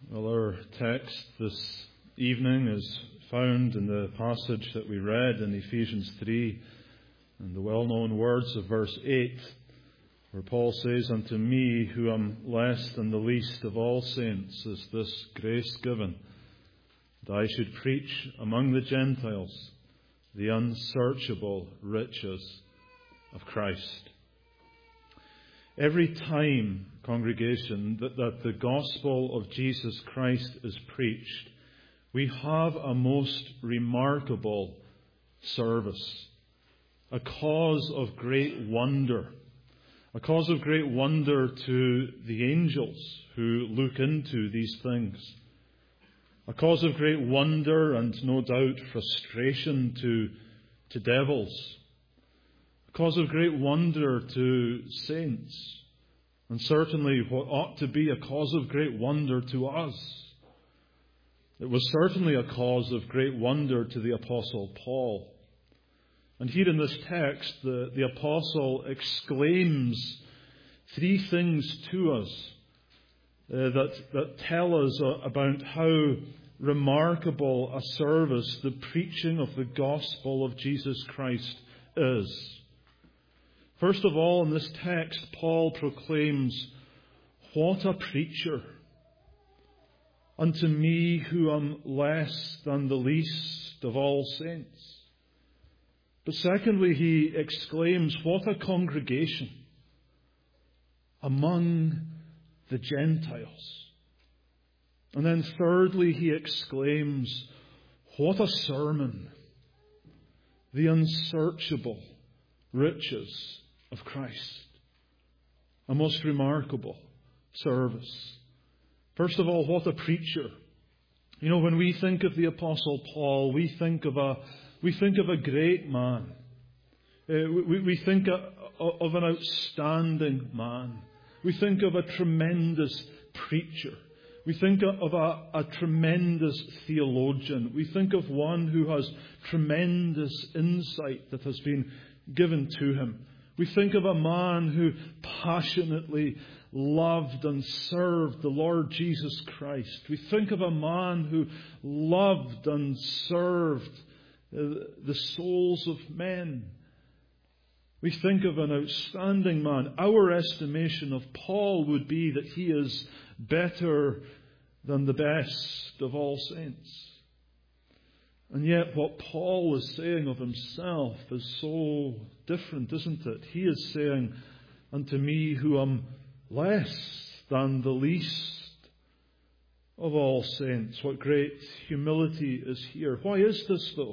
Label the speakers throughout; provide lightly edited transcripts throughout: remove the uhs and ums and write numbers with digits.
Speaker 1: Well, our text this evening is found in the passage that we read in Ephesians 3 and the well-known words of verse 8, where Paul says, "Unto me, who am less than the least of all saints, is this grace given, that I should preach among the Gentiles the unsearchable riches of Christ." Every time, congregation, that the gospel of Jesus Christ is preached, we have a most remarkable service, a cause of great wonder to the angels who look into these things, a cause of great wonder and no doubt frustration to devils, a cause of great wonder to saints, and certainly what ought to be a cause of great wonder to us. It was certainly a cause of great wonder to the Apostle Paul. And here in this text, the Apostle exclaims three things to us that tell us about how remarkable a service the preaching of the gospel of Jesus Christ is. First of all, in this text, Paul proclaims, "What a preacher! Unto me who am less than the least of all saints." But secondly, he exclaims, "What a congregation among the Gentiles." And then thirdly, he exclaims, "What a sermon! The unsearchable riches of Christ." A most remarkable service. First of all, what a preacher. You know, when we think of the Apostle Paul, we think of a great man. We think of an outstanding man. We think of a tremendous preacher. We think of a tremendous theologian. We think of one who has tremendous insight that has been given to him. We think of a man who passionately loved and served the Lord Jesus Christ. We think of a man who loved and served the souls of men. We think of an outstanding man. Our estimation of Paul would be that he is better than the best of all saints. And yet what Paul is saying of himself is so different, isn't it? He is saying, "Unto me who am less than the least of all saints." What great humility is here. Why is this, though?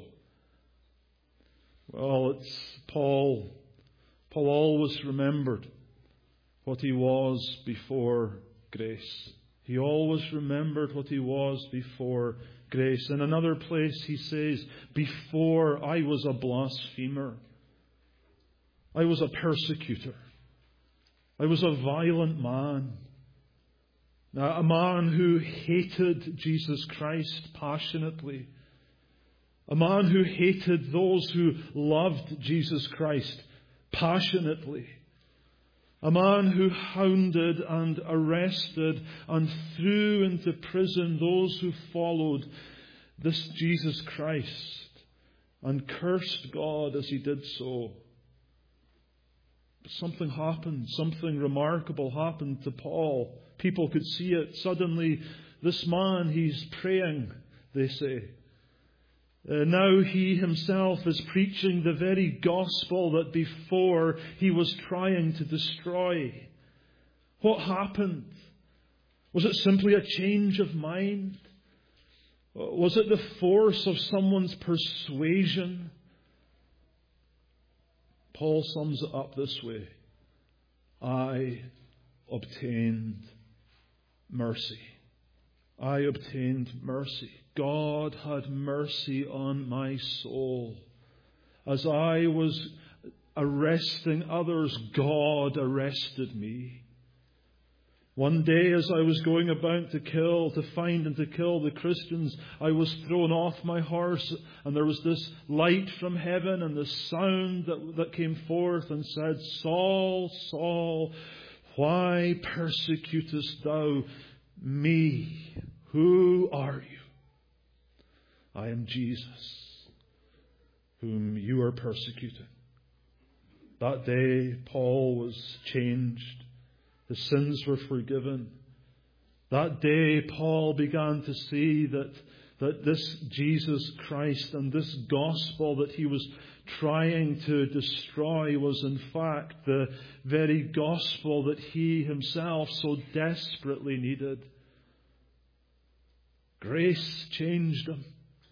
Speaker 1: Well, it's Paul. Paul always remembered what he was before grace. He always remembered what he was before grace. In another place he says, "Before I was a blasphemer. I was a persecutor. I was a violent man. A man who hated Jesus Christ passionately. A man who hated those who loved Jesus Christ passionately. A man who hounded and arrested and threw into prison those who followed this Jesus Christ and cursed God as he did so." But something happened. Something remarkable happened to Paul. People could see it. Suddenly, this man, he's praying, they say. Now he himself is preaching the very gospel that before he was trying to destroy. What happened? Was it simply a change of mind? Was it the force of someone's persuasion? Paul sums it up this way: "I obtained mercy. I obtained mercy. God had mercy on my soul. As I was arresting others, God arrested me. One day as I was going about to find and to kill the Christians, I was thrown off my horse, and there was this light from heaven and the sound that came forth and said, 'Saul, Saul, why persecutest thou me?' Who are you? I am Jesus, whom you are persecuting. That day, Paul was changed. His sins were forgiven. That day, Paul began to see that this Jesus Christ and this gospel that he was trying to destroy was in fact the very gospel that he himself so desperately needed. Grace changed him.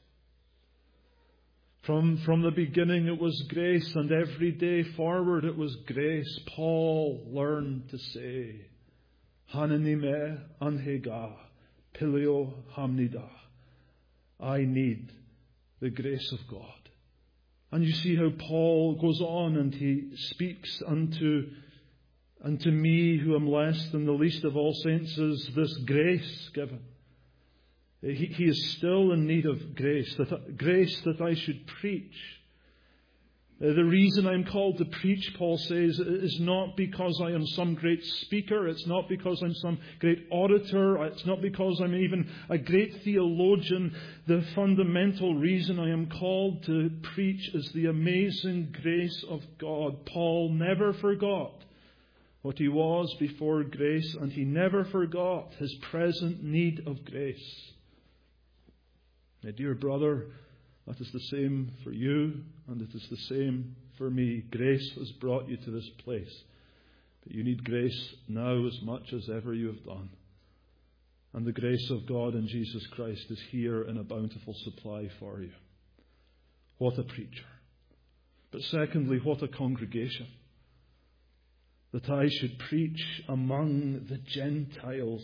Speaker 1: From the beginning it was grace, and every day forward it was grace. Paul learned to say, Hananime anhega pilio hamnida. I need the grace of God. And you see how Paul goes on and he speaks unto me who am less than the least of all saints is this grace given. He is still in need of grace that I should preach. The reason I'm called to preach, Paul says, is not because I am some great speaker. It's not because I'm some great orator. It's not because I'm even a great theologian. The fundamental reason I am called to preach is the amazing grace of God. Paul never forgot what he was before grace, and he never forgot his present need of grace. My dear brother, that is the same for you, and it is the same for me. Grace has brought you to this place, but you need grace now as much as ever you have done. And the grace of God in Jesus Christ is here in a bountiful supply for you. What a preacher. But secondly, what a congregation. That I should preach among the Gentiles.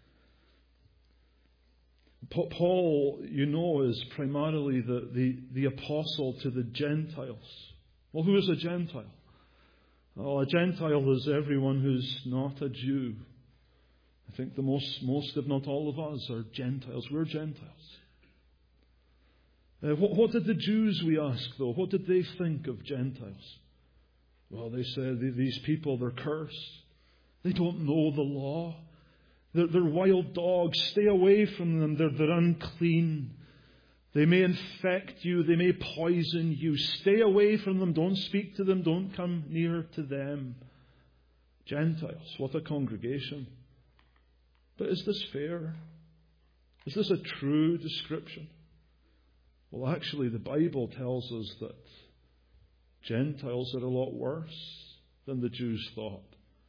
Speaker 1: Paul, you know, is primarily the apostle to the Gentiles. Well, who is a Gentile? Well, a Gentile is everyone who's not a Jew. I think the most, if not all of us, are Gentiles. We're Gentiles. What did the Jews, we ask, though? What did they think of Gentiles? Well, they said, these people, they're cursed. They don't know the law. They're wild dogs. Stay away from them. They're unclean. They may infect you. They may poison you. Stay away from them. Don't speak to them. Don't come near to them. Gentiles, what a congregation. But is this fair? Is this a true description? Well, actually, the Bible tells us that Gentiles are a lot worse than the Jews thought.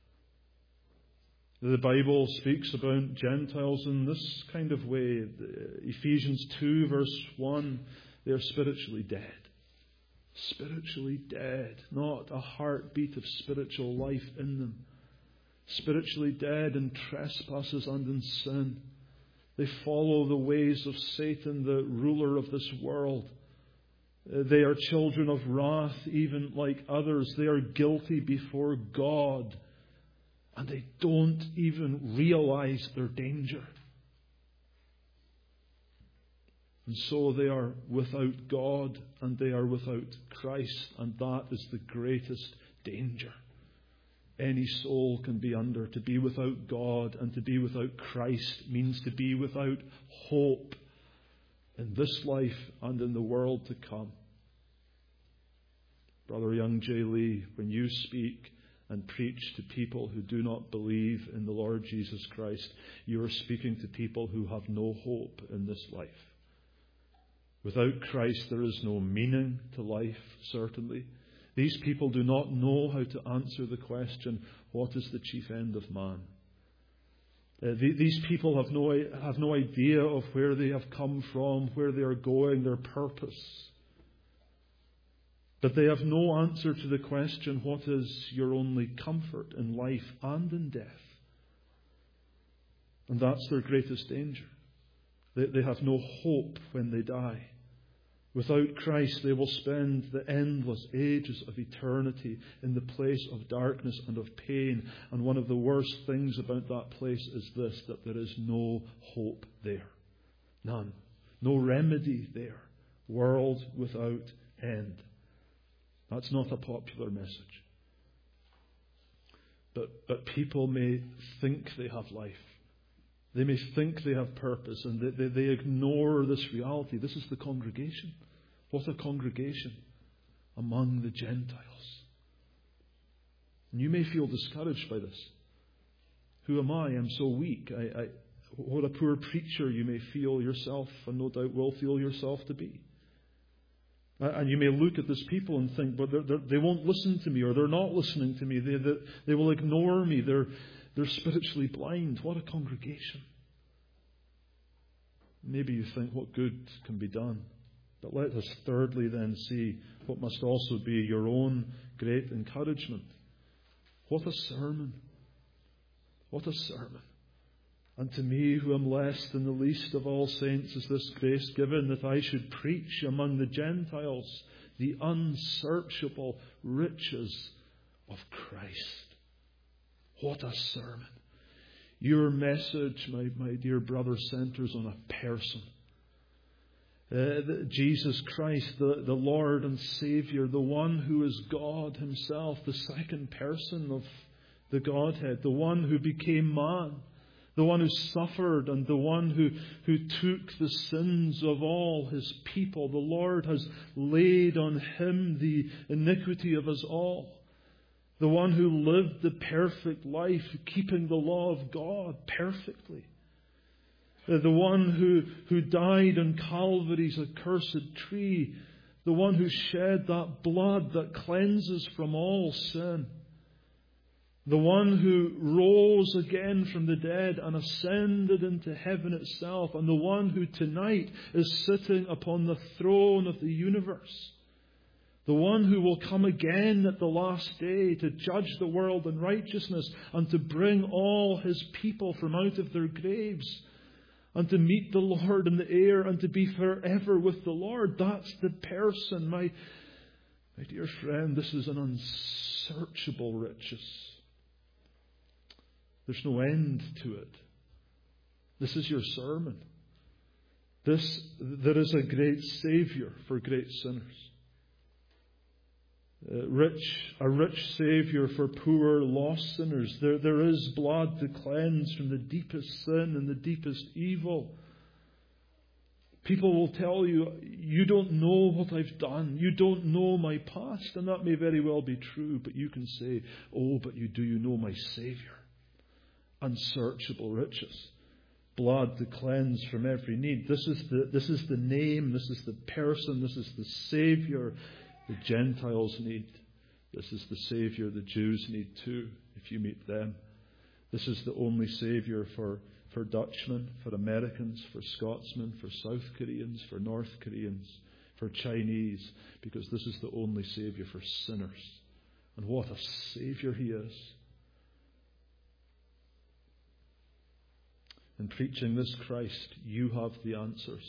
Speaker 1: The Bible speaks about Gentiles in this kind of way. Ephesians 2 verse 1, they are spiritually dead. Spiritually dead. Not a heartbeat of spiritual life in them. Spiritually dead in trespasses and in sin. They follow the ways of Satan, the ruler of this world. They are children of wrath, even like others. They are guilty before God. And they don't even realize their danger. And so they are without God and they are without Christ. And that is the greatest danger any soul can be under. To be without God and to be without Christ means to be without hope in this life and in the world to come. Brother Young J. Lee, when you speak and preach to people who do not believe in the Lord Jesus Christ, you are speaking to people who have no hope in this life. Without Christ, there is no meaning to life, certainly. These people do not know how to answer the question, what is the chief end of man? These people have no idea of where they have come from, where they are going, their purpose. But they have no answer to the question, what is your only comfort in life and in death? And that's their greatest danger. They have no hope when they die. Without Christ, they will spend the endless ages of eternity in the place of darkness and of pain. And one of the worst things about that place is this, that there is no hope there. None. No remedy there. World without end. That's not a popular message. But people may think they have life. They may think they have purpose, and they ignore this reality. This is the congregation. What a congregation among the Gentiles. And you may feel discouraged by this. Who am I? I'm so weak. What a poor preacher you may feel yourself, and no doubt will feel yourself to be. And you may look at this people and think, but they won't listen to me, or they're not listening to me. They will ignore me. They're spiritually blind. What a congregation. Maybe you think, what good can be done? But let us thirdly then see what must also be your own great encouragement. What a sermon. What a sermon. And to me, who am less than the least of all saints, is this grace given, that I should preach among the Gentiles the unsearchable riches of Christ. What a sermon. Your message, my dear brother, centers on a person. Jesus Christ, the Lord and Saviour, the one who is God Himself, the second person of the Godhead, the one who became man, the one who suffered, and the one who took the sins of all His people. The Lord has laid on Him the iniquity of us all. The one who lived the perfect life, keeping the law of God perfectly. The one who died on Calvary's accursed tree. The one who shed that blood that cleanses from all sin. The one who rose again from the dead and ascended into heaven itself. And the one who tonight is sitting upon the throne of the universe. The one who will come again at the last day to judge the world in righteousness and to bring all His people from out of their graves and to meet the Lord in the air and to be forever with the Lord. That's the person, my dear friend. This is an unsearchable riches. There's no end to it. This is your sermon. There is a great Saviour for great sinners. A rich Saviour for poor, lost sinners. There is blood to cleanse from the deepest sin and the deepest evil. People will tell you, you don't know what I've done. You don't know my past. And that may very well be true, but you can say, oh, but you know my Saviour. Unsearchable riches. Blood to cleanse from every need. This is the name, this is the person, this is the Saviour the Gentiles need. This is the Saviour the Jews need too, if you meet them. This is the only Saviour for Dutchmen, for Americans, for Scotsmen, for South Koreans, for North Koreans, for Chinese, because this is the only Saviour for sinners. And what a Saviour He is. In preaching this Christ, you have the answers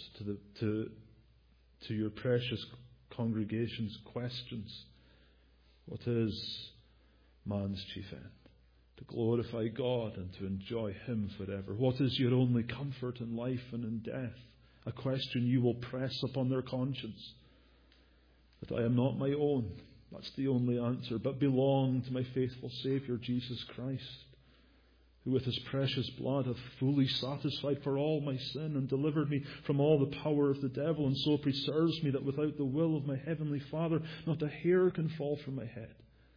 Speaker 1: to your precious congregation's questions. What is man's chief end? To glorify God and to enjoy Him forever. What is your only comfort in life and in death? A question you will press upon their conscience. That I am not my own. That's the only answer. But belong to my faithful Saviour, Jesus Christ, who with His precious blood hath fully satisfied for all my sin and delivered me from all the power of the devil, and so preserves me that without the will of my heavenly Father not a hair can fall from my head.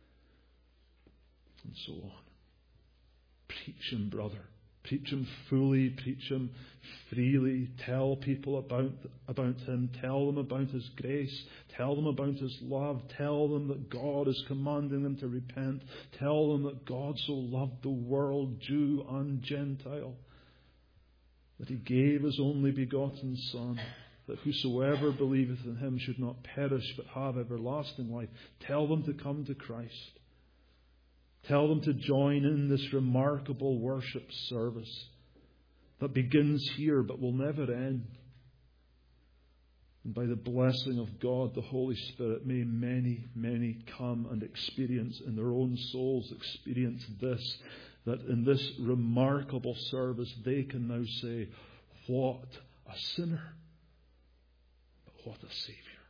Speaker 1: And so on. Preach Him, brother. Preach Him fully. Preach Him freely. Tell people about Him. Tell them about His grace. Tell them about His love. Tell them that God is commanding them to repent. Tell them that God so loved the world, Jew and Gentile, that He gave His only begotten Son, that whosoever believeth in Him should not perish but have everlasting life. Tell them to come to Christ. Tell them to join in this remarkable worship service that begins here but will never end. And by the blessing of God, the Holy Spirit, may many, many come and experience in their own souls, experience this, that in this remarkable service they can now say, what a sinner, but what a Saviour.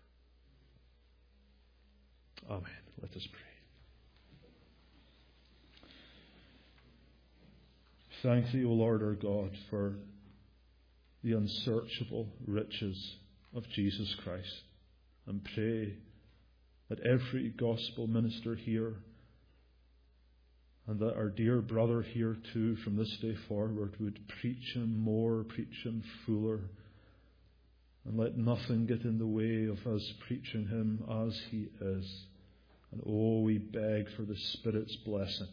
Speaker 1: Amen. Let us pray. Thank Thee, O Lord our God, for the unsearchable riches of Jesus Christ. And pray that every gospel minister here, and that our dear brother here too, from this day forward, would preach Him more, preach Him fuller, and let nothing get in the way of us preaching Him as He is. And oh, we beg for the Spirit's blessing,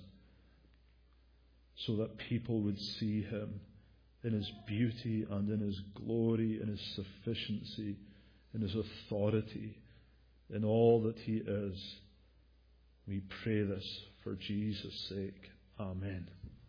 Speaker 1: so that people would see Him in His beauty and in His glory, in His sufficiency, in His authority, in all that He is. We pray this for Jesus' sake. Amen.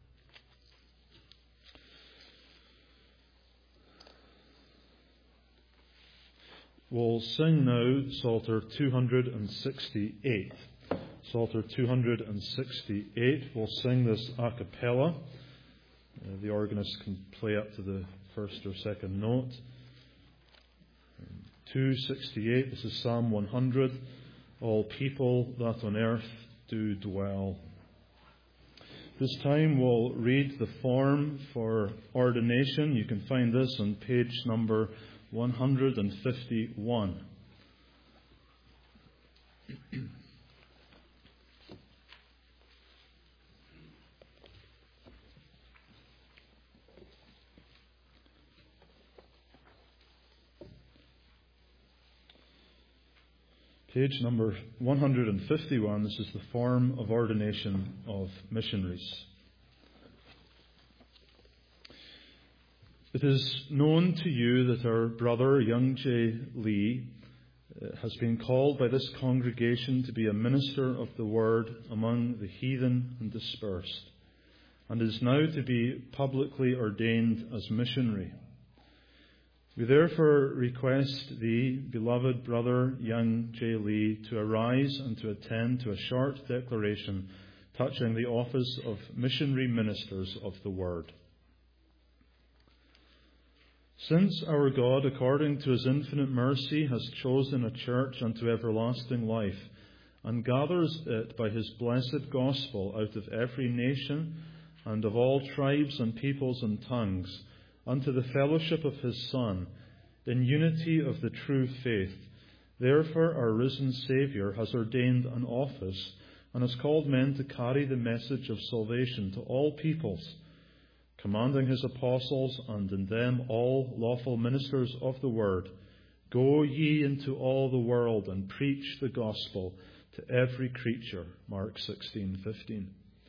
Speaker 1: We'll sing now Psalter 268. Psalter 268. We'll sing this a cappella. The organist can play up to the first or second note. 268. This is Psalm 100. All people that on earth do dwell. This time we'll read the form for ordination. You can find this on page number 151. Page number 151, this is the form of ordination of missionaries. It is known to you that our brother, Young J. Lee, has been called by this congregation to be a minister of the Word among the heathen and dispersed, and is now to be publicly ordained as missionary. We therefore request thee, beloved brother Young J. Lee, to arise and to attend to a short declaration touching the office of missionary ministers of the Word. Since our God, according to His infinite mercy, has chosen a church unto everlasting life, and gathers it by His blessed gospel out of every nation and of all tribes and peoples and tongues, unto the fellowship of His Son, in unity of the true faith. Therefore our risen Saviour has ordained an office, and has called men to carry the message of salvation to all peoples, commanding His apostles, and in them all lawful ministers of the Word, Go ye into all the world, and preach the gospel to every creature. Mark 16:15.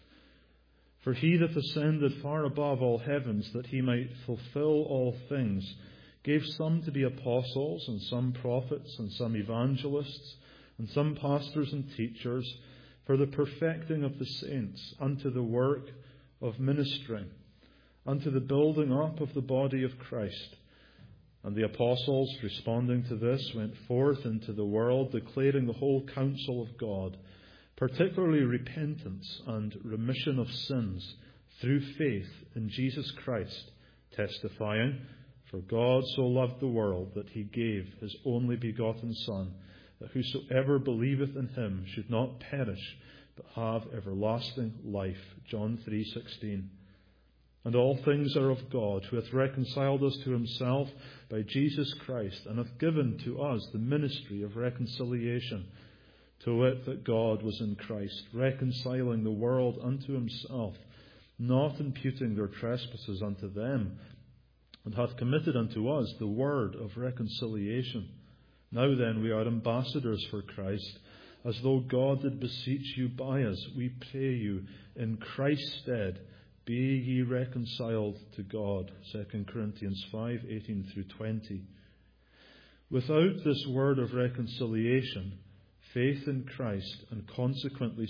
Speaker 1: For He that ascended far above all heavens, that He might fulfill all things, gave some to be apostles, and some prophets, and some evangelists, and some pastors and teachers, for the perfecting of the saints, unto the work of ministering, unto the building up of the body of Christ. And the apostles, responding to this, went forth into the world, declaring the whole counsel of God, particularly repentance and remission of sins through faith in Jesus Christ, testifying, For God so loved the world that He gave His only begotten Son, that whosoever believeth in Him should not perish, but have everlasting life. John 3:16. And all things are of God, who hath reconciled us to Himself by Jesus Christ, and hath given to us the ministry of reconciliation, to wit, that God was in Christ, reconciling the world unto Himself, not imputing their trespasses unto them, and hath committed unto us the word of reconciliation. Now then, we are ambassadors for Christ, as though God did beseech you by us. We pray you, in Christ's stead, be ye reconciled to God. 2 Corinthians 5:18-20. Without this word of reconciliation, faith in Christ and consequently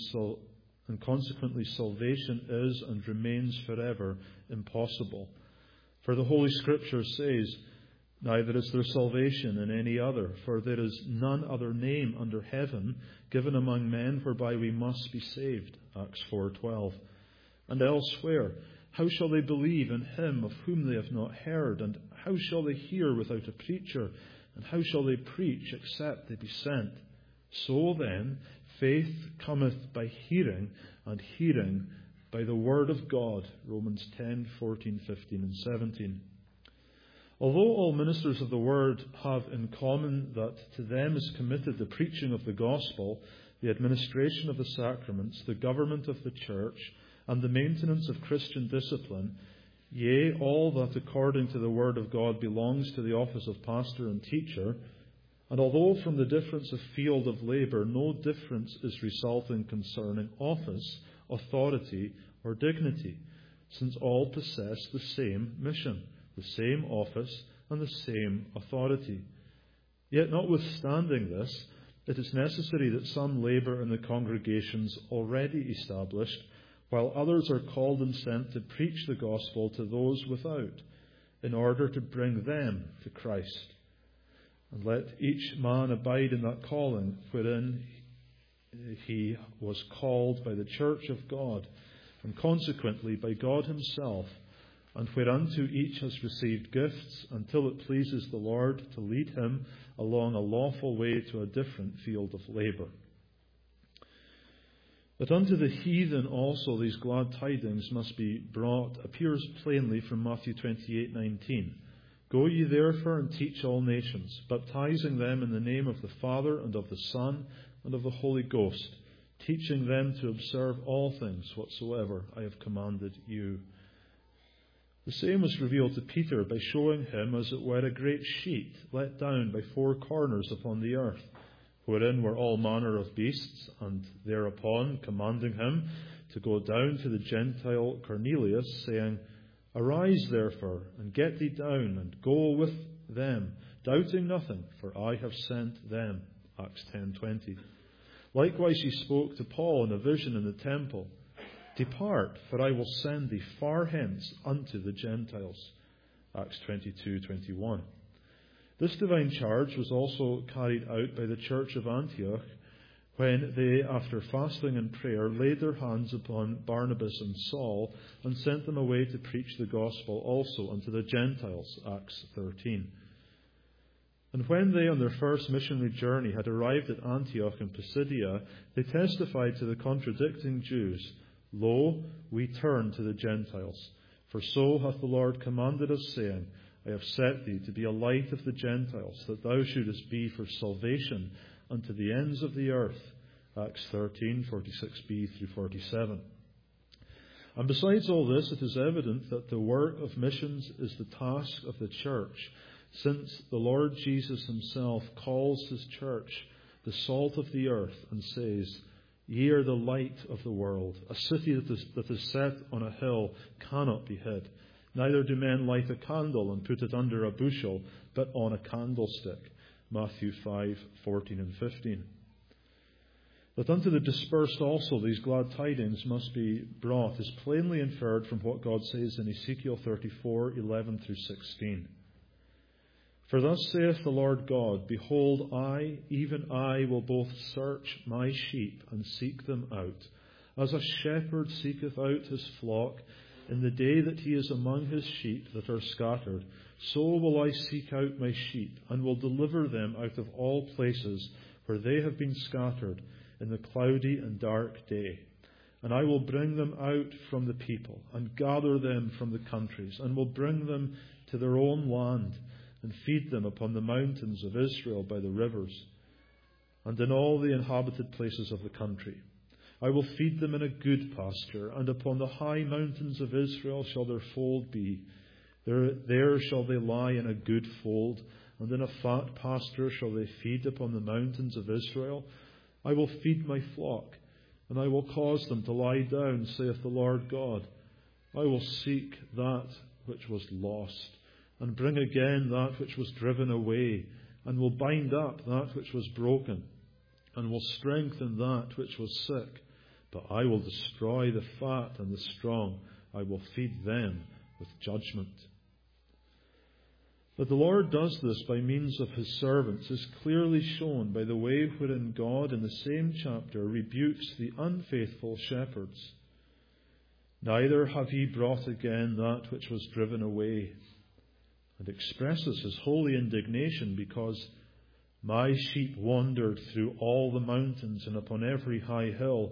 Speaker 1: salvation is and remains forever impossible. For the Holy Scripture says, Neither is there salvation in any other, for there is none other name under heaven given among men whereby we must be saved. Acts 4:12. And elsewhere, How shall they believe in Him of whom they have not heard? And how shall they hear without a preacher? And how shall they preach except they be sent? So then, faith cometh by hearing, and hearing by the word of God, Romans 10, 14, 15 and 17. Although all ministers of the word have in common that to them is committed the preaching of the gospel, the administration of the sacraments, the government of the church, and the maintenance of Christian discipline, yea, all that according to the word of God belongs to the office of pastor and teacher, and although from the difference of field of labour no difference is resulting concerning office, authority, or dignity, since all possess the same mission, the same office, and the same authority. Yet notwithstanding this, it is necessary that some labour in the congregations already established, while others are called and sent to preach the gospel to those without, in order to bring them to Christ. And let each man abide in that calling wherein he was called by the church of God, and consequently by God himself, and whereunto each has received gifts, until it pleases the Lord to lead him along a lawful way to a different field of labour. That unto the heathen also these glad tidings must be brought appears plainly from Matthew 28:19. Go ye therefore and teach all nations, baptizing them in the name of the Father and of the Son and of the Holy Ghost, teaching them to observe all things whatsoever I have commanded you. The same was revealed to Peter by showing him, as it were, a great sheet let down by four corners upon the earth, wherein were all manner of beasts, and thereupon commanding him to go down to the Gentile Cornelius, saying, Arise therefore, and get thee down, and go with them, doubting nothing, for I have sent them. Acts 10:20. Likewise he spoke to Paul in a vision in the temple, Depart, for I will send thee far hence unto the Gentiles. Acts 22:21. This divine charge was also carried out by the church of Antioch, when they, after fasting and prayer, laid their hands upon Barnabas and Saul, and sent them away to preach the gospel also unto the Gentiles. Acts 13. And when they on their first missionary journey had arrived at Antioch in Pisidia, they testified to the contradicting Jews, Lo, we turn to the Gentiles. For so hath the Lord commanded us, saying, I have set thee to be a light of the Gentiles, that thou shouldest be for salvation unto the ends of the earth. Acts 13, 46b through 47. And besides all this, it is evident that the work of missions is the task of the church, since the Lord Jesus himself calls his church the salt of the earth, and says, Ye are the light of the world. A city that is set on a hill cannot be hid. Neither do men light a candle and put it under a bushel, but on a candlestick. Matthew 5:14 and 15. That unto the dispersed also these glad tidings must be brought is plainly inferred from what God says in Ezekiel 34:11 through 16. For thus saith the Lord God, Behold, I, even I, will both search my sheep and seek them out, as a shepherd seeketh out his flock in the day that he is among his sheep that are scattered. So will I seek out my sheep, and will deliver them out of all places where they have been scattered in the cloudy and dark day. And I will bring them out from the people, and gather them from the countries, and will bring them to their own land, and feed them upon the mountains of Israel by the rivers, and in all the inhabited places of the country. I will feed them in a good pasture, and upon the high mountains of Israel shall their fold be. There shall they lie in a good fold, and in a fat pasture shall they feed upon the mountains of Israel. I will feed my flock, and I will cause them to lie down, saith the Lord God. I will seek that which was lost, and bring again that which was driven away, and will bind up that which was broken, and will strengthen that which was sick. But I will destroy the fat and the strong. I will feed them with judgment. That the Lord does this by means of his servants is clearly shown by the way wherein God, in the same chapter, rebukes the unfaithful shepherds. Neither have ye brought again that which was driven away, and expresses his holy indignation because my sheep wandered through all the mountains and upon every high hill,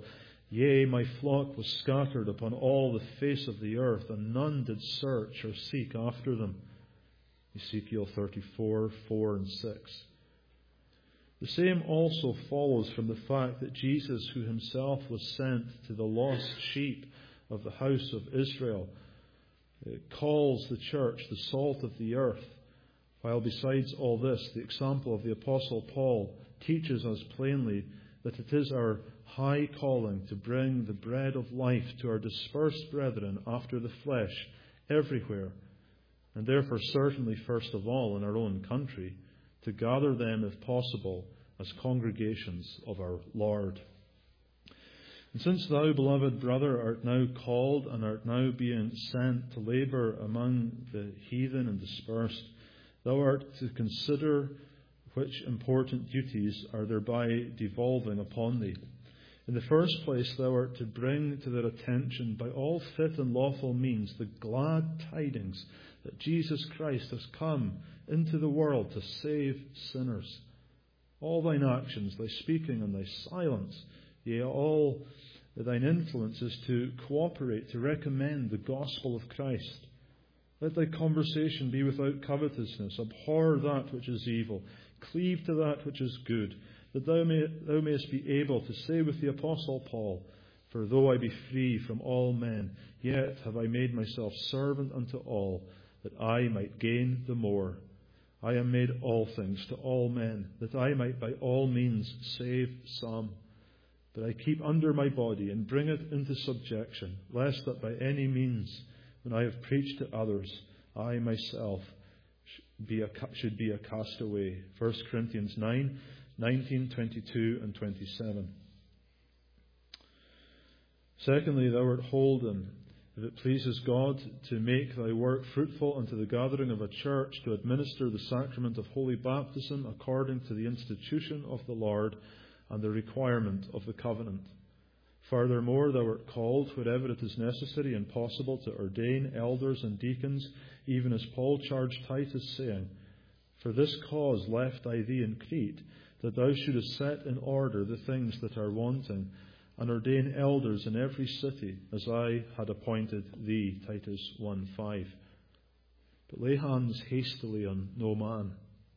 Speaker 1: Yea, my flock was scattered upon all the face of the earth, and none did search or seek after them. Ezekiel 34, 4 and 6. The same also follows from the fact that Jesus, who himself was sent to the lost sheep of the house of Israel, calls the church the salt of the earth, while besides all this, the example of the Apostle Paul teaches us plainly that it is our high calling to bring the bread of life to our dispersed brethren after the flesh everywhere, and therefore certainly first of all in our own country, to gather them, if possible, as congregations of our Lord. And since thou, beloved brother, art now called and art now being sent to labour among the heathen and dispersed, thou art to consider which important duties are thereby devolving upon thee. In the first place, thou art to bring to their attention by all fit and lawful means the glad tidings that Jesus Christ has come into the world to save sinners. All thine actions, thy speaking and thy silence, yea, all thine influence is to cooperate, to recommend the gospel of Christ. Let thy conversation be without covetousness. Abhor that which is evil. Cleave to that which is good, that thou mayest be able to say with the Apostle Paul, For though I be free from all men, yet have I made myself servant unto all, that I might gain the more. I am made all things to all men, that I might by all means save some. But I keep under my body and bring it into subjection, lest that by any means, when I have preached to others, I myself should be a castaway. 1 Corinthians 9, 19, 22 and 27. Secondly, thou art holden, if it pleases God, to make thy work fruitful unto the gathering of a church, to administer the sacrament of holy baptism according to the institution of the Lord and the requirement of the covenant. Furthermore, thou art called, wherever it is necessary and possible, to ordain elders and deacons, even as Paul charged Titus, saying, For this cause left I thee in Crete, that thou shouldest set in order the things that are wanting, and ordain elders in every city, as I had appointed thee. Titus 1:5. But lay hands hastily on no man.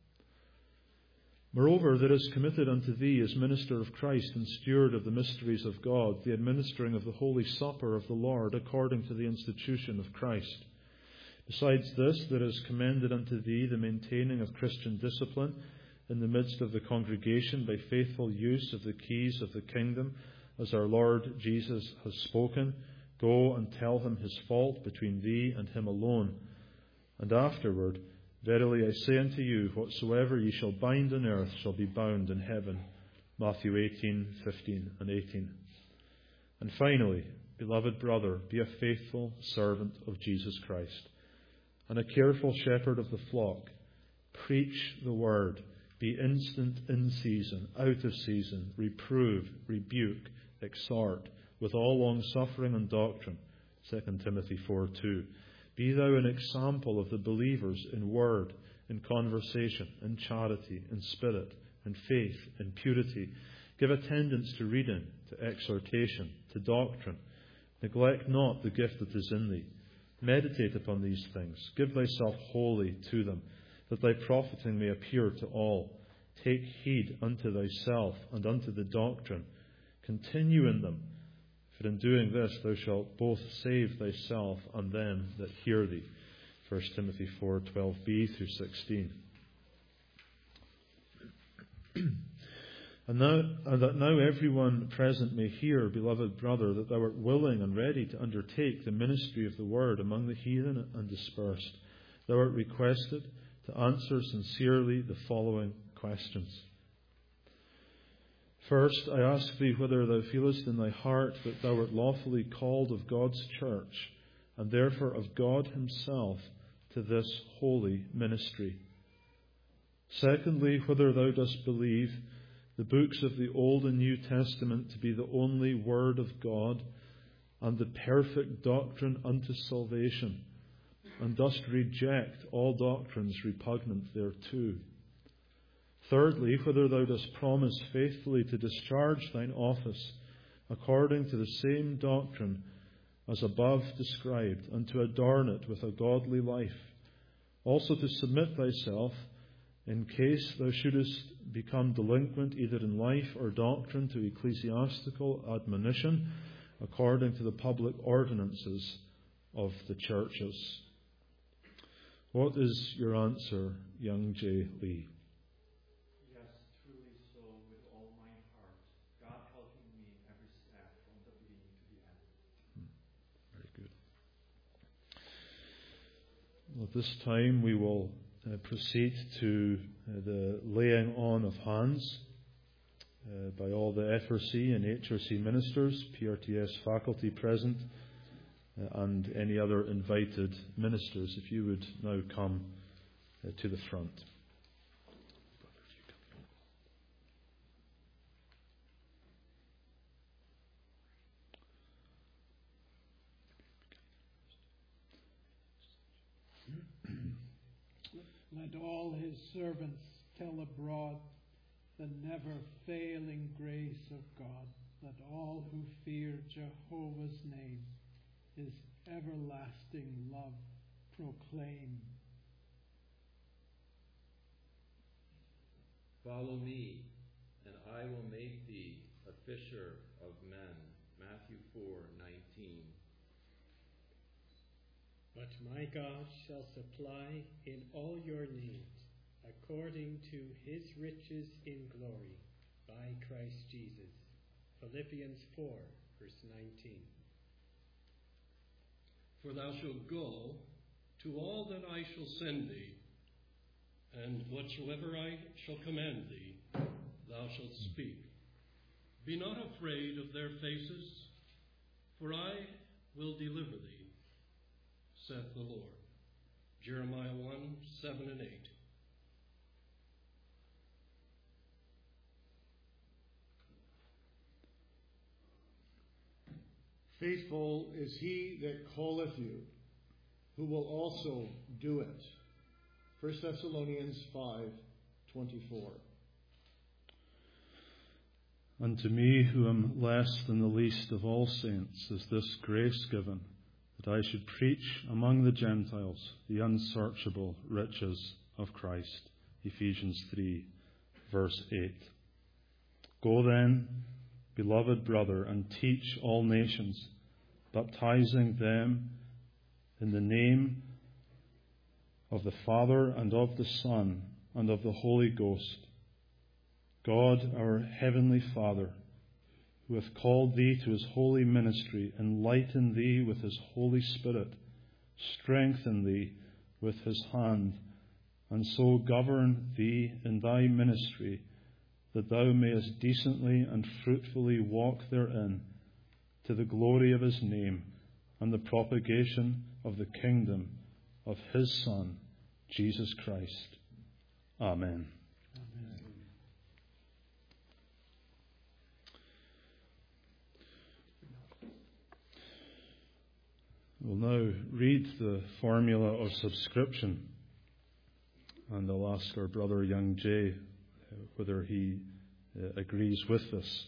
Speaker 1: Moreover, there is committed unto thee, as minister of Christ and steward of the mysteries of God, the administering of the holy supper of the Lord, according to the institution of Christ. Besides this, there is commended unto thee the maintaining of Christian discipline in the midst of the congregation by faithful use of the keys of the kingdom, as our Lord Jesus has spoken. Go and tell him his fault between thee and him alone. And afterward, Verily I say unto you, whatsoever ye shall bind on earth shall be bound in heaven. Matthew 18, 15 and 18. And finally, beloved brother, be a faithful servant of Jesus Christ, and a careful shepherd of the flock. Preach the word. Be instant in season, out of season. Reprove, rebuke, exhort, with all longsuffering and doctrine. 2 Timothy 4:2. Be thou an example of the believers in word, in conversation, in charity, in spirit, in faith, in purity. Give attendance to reading, to exhortation, to doctrine. Neglect not the gift that is in thee. Meditate upon these things. Give thyself wholly to them, that thy profiting may appear to all. Take heed unto thyself and unto the doctrine. Continue in them. For in doing this thou shalt both save thyself and them that hear thee. 1 Timothy 4:12b through 16. And that now everyone present may hear, beloved brother, that thou art willing and ready to undertake the ministry of the word among the heathen and dispersed. Thou art requested to answer sincerely the following questions. First, I ask thee whether thou feelest in thy heart that thou art lawfully called of God's church, and therefore of God himself, to this holy ministry. Secondly, whether thou dost believe the books of the Old and New Testament to be the only Word of God, and the perfect doctrine unto salvation, and dost reject all doctrines repugnant thereto. Thirdly, whether thou dost promise faithfully to discharge thine office according to the same doctrine as above described, and to adorn it with a godly life. Also to submit thyself, in case thou shouldest become delinquent either in life or doctrine, to ecclesiastical admonition, according to the public ordinances of the churches. What is your answer, young J. Lee?
Speaker 2: Yes, truly so, with all my heart. God helping me every step from the beginning to the end.
Speaker 1: Very good. Well, at this time we will proceed to the laying on of hands by all the FRC and HRC ministers, PRTS faculty present, and any other invited ministers. If you would now come to the front.
Speaker 3: Let all his servants tell abroad the never-failing grace of God. Let all who fear Jehovah's name, his everlasting love proclaim.
Speaker 4: Follow me, and I will make thee a fisher of men. Matthew 4:19.
Speaker 5: But my God shall supply in all your needs, according to his riches in glory, by Christ Jesus. Philippians 4:19.
Speaker 6: For thou shalt go to all that I shall send thee, and whatsoever I shall command thee, thou shalt speak. Be not afraid of their faces, for I will deliver thee, saith the Lord. Jeremiah 1:7-8.
Speaker 7: Faithful is he that calleth you, who will also do it. 1 Thessalonians 5:24.
Speaker 1: Unto me, who am less than the least of all saints, is this grace given, that I should preach among the Gentiles the unsearchable riches of Christ. Ephesians 3:8. Go then, beloved brother, and teach all nations, baptizing them in the name of the Father and of the Son and of the Holy Ghost. God, our heavenly Father, who hath called thee to his holy ministry, enlighten thee with his Holy Spirit, strengthen thee with his hand, and so govern thee in thy ministry, that thou mayest decently and fruitfully walk therein, to the glory of his name and the propagation of the kingdom of his Son, Jesus Christ. Amen.
Speaker 3: Amen.
Speaker 1: We'll now read the formula of subscription, and I'll ask our brother Young Jay whether he agrees with this.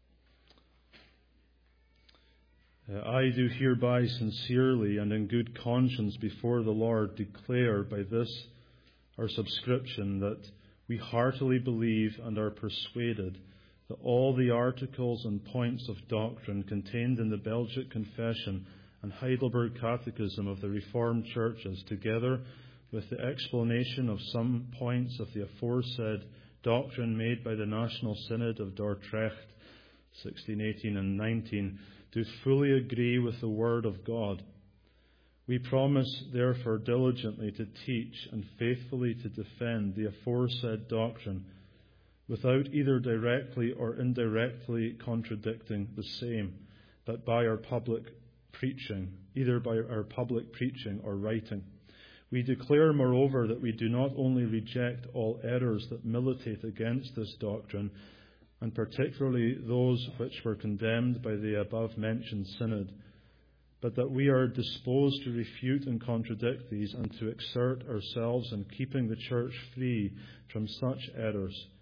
Speaker 1: I do hereby sincerely and in good conscience before the Lord declare by this our subscription that we heartily believe and are persuaded that all the articles and points of doctrine contained in the Belgic Confession and Heidelberg Catechism of the Reformed Churches, together with the explanation of some points of the aforesaid doctrine made by the National Synod of Dordrecht, 1618 and 19, do fully agree with the Word of God. We promise, therefore, diligently to teach and faithfully to defend the aforesaid doctrine, without either directly or indirectly contradicting the same, but by our public preaching, either by our public preaching or writing. We declare, moreover, that we do not only reject all errors that militate against this doctrine, and particularly those which were condemned by the above-mentioned synod, but that we are disposed to refute and contradict these, and to exert ourselves in keeping the Church free from such errors,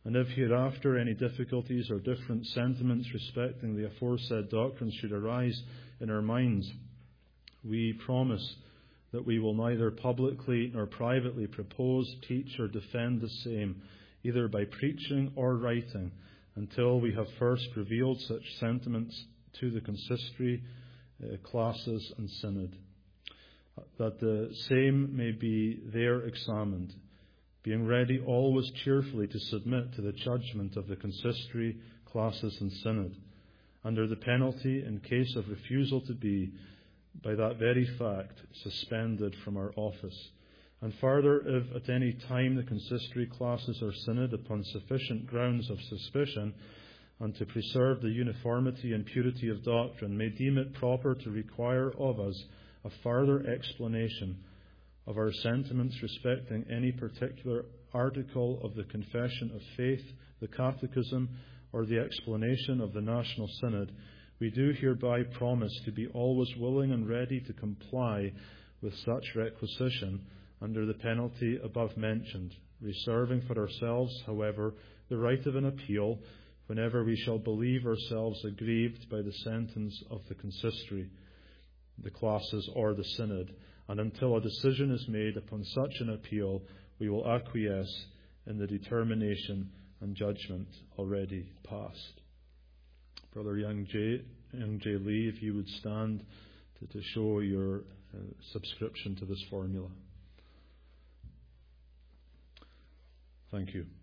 Speaker 1: And if hereafter any difficulties or different sentiments respecting the aforesaid doctrines should arise in our minds, we promise that we will neither publicly nor privately propose, teach, or defend the same, either by preaching or writing, until we have first revealed such sentiments to the consistory, classes, and synod, that the same may be there examined, being ready always cheerfully to submit to the judgment of the consistory, classes, and synod, under the penalty, in case of refusal to be, by that very fact, suspended from our office. And further, if at any time the consistory, classes, or synod, upon sufficient grounds of suspicion, and to preserve the uniformity and purity of doctrine, may deem it proper to require of us a further explanation of our sentiments respecting any particular article of the Confession of Faith, the Catechism, or the explanation of the National Synod, we do hereby promise to be always willing and ready to comply with such requisition under the penalty above mentioned, reserving for ourselves, however, the right of an appeal whenever we shall believe ourselves aggrieved by the sentence of the consistory, the classes, or the synod. And until a decision is made upon such an appeal, we will acquiesce in the determination and judgment already passed. Brother Young J. Lee, if you would stand to show your subscription to this formula. Thank you.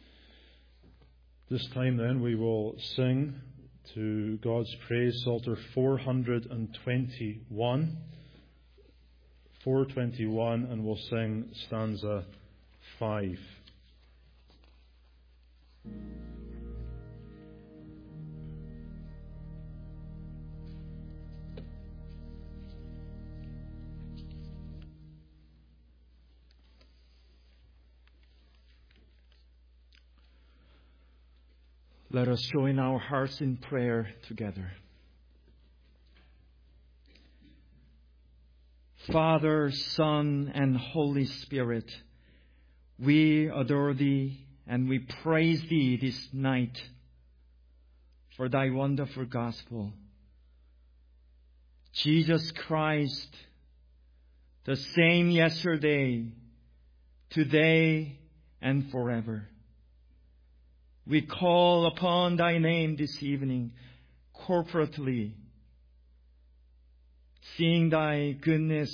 Speaker 1: This time then we will sing to God's praise, Psalter 421. 421, and we'll sing stanza 5.
Speaker 8: Let us join our hearts in prayer together. Father, Son, and Holy Spirit, we adore Thee and we praise Thee this night for Thy wonderful gospel. Jesus Christ, the same yesterday, today, and forever. We call upon Thy name this evening corporately, seeing Thy goodness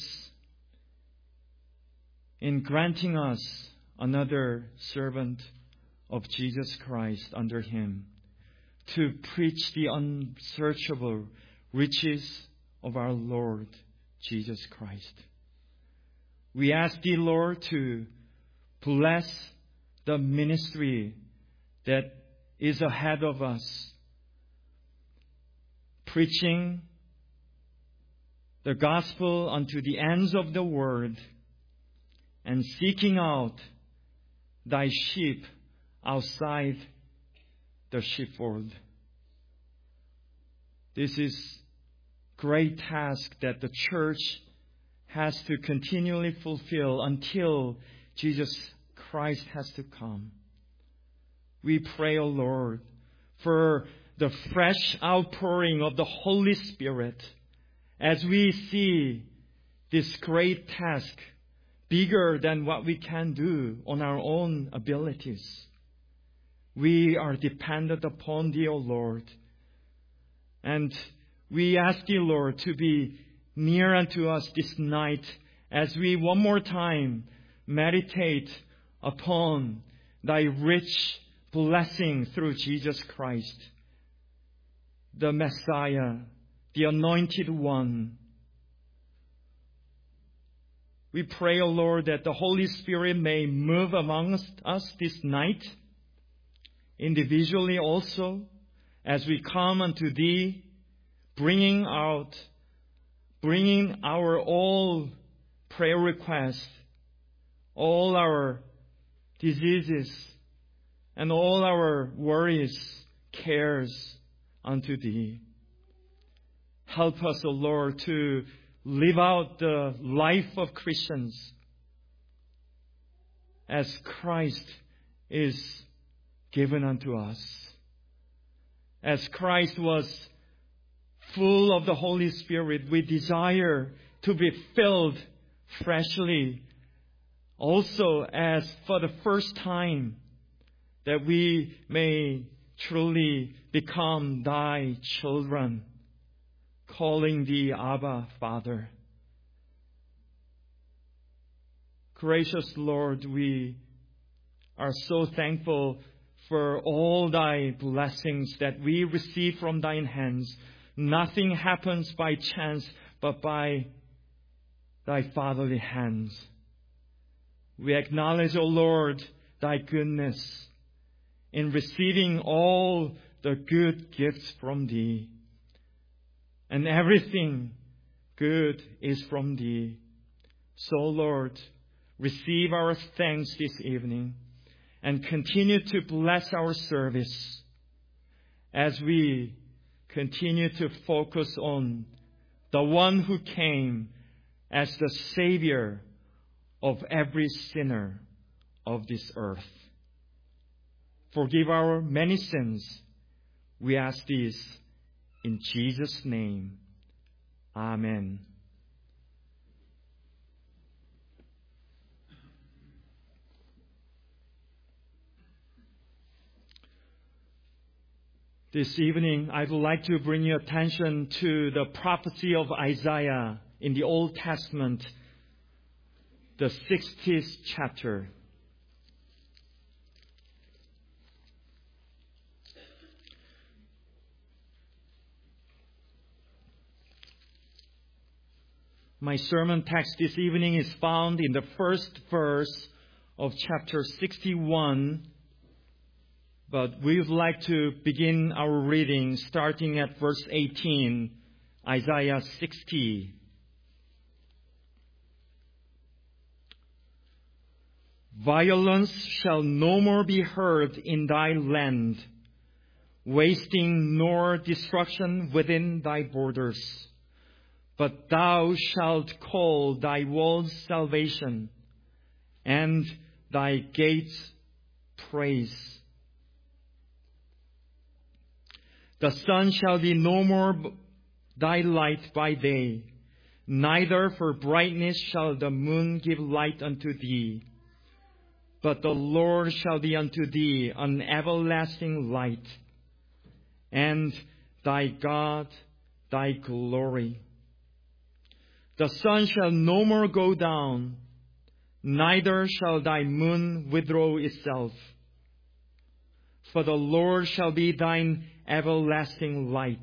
Speaker 8: in granting us another servant of Jesus Christ under Him to preach the unsearchable riches of our Lord Jesus Christ. We ask Thee, Lord, to bless the ministry that is ahead of us, preaching the gospel unto the ends of the world and seeking out Thy sheep outside the sheepfold. This is a great task that the church has to continually fulfill until Jesus Christ has to come. We pray, O Lord, for the fresh outpouring of the Holy Spirit as we see this great task bigger than what we can do on our own abilities. We are dependent upon Thee, O Lord. And we ask Thee, Lord, to be near unto us this night as we one more time meditate upon Thy rich blessing through Jesus Christ, the Messiah, the Anointed One. We pray, O Lord, that the Holy Spirit may move amongst us this night, individually also, as we come unto Thee, bringing our all prayer requests, all our diseases, and all our worries, cares unto Thee. Help us, O Lord, to live out the life of Christians as Christ is given unto us. As Christ was full of the Holy Spirit, we desire to be filled freshly. Also, as for the first time, that we may truly become thy children, calling thee Abba, Father. Gracious Lord, we are so thankful for all thy blessings that we receive from thine hands. Nothing happens by chance, but by thy fatherly hands. We acknowledge, O Lord, thy goodness in receiving all the good gifts from thee. And everything good is from thee. So, Lord, receive our thanks this evening and continue to bless our service as we continue to focus on the one who came as the Savior of every sinner of this earth. Forgive our many sins. We ask this in Jesus' name. Amen. This evening, I would like to bring your attention to the prophecy of Isaiah in the Old Testament, the 60th chapter. My sermon text this evening is found in the first verse of chapter 61. But we would like to begin our reading starting at verse 18, Isaiah 60. Violence shall no more be heard in thy land, wasting nor destruction within thy borders. But thou shalt call thy walls salvation, and thy gates praise. The sun shall be no more thy light by day, neither for brightness shall the moon give light unto thee. But the Lord shall be unto thee an everlasting light, and thy God thy glory. The sun shall no more go down, neither shall thy moon withdraw itself. For the Lord shall be thine everlasting light,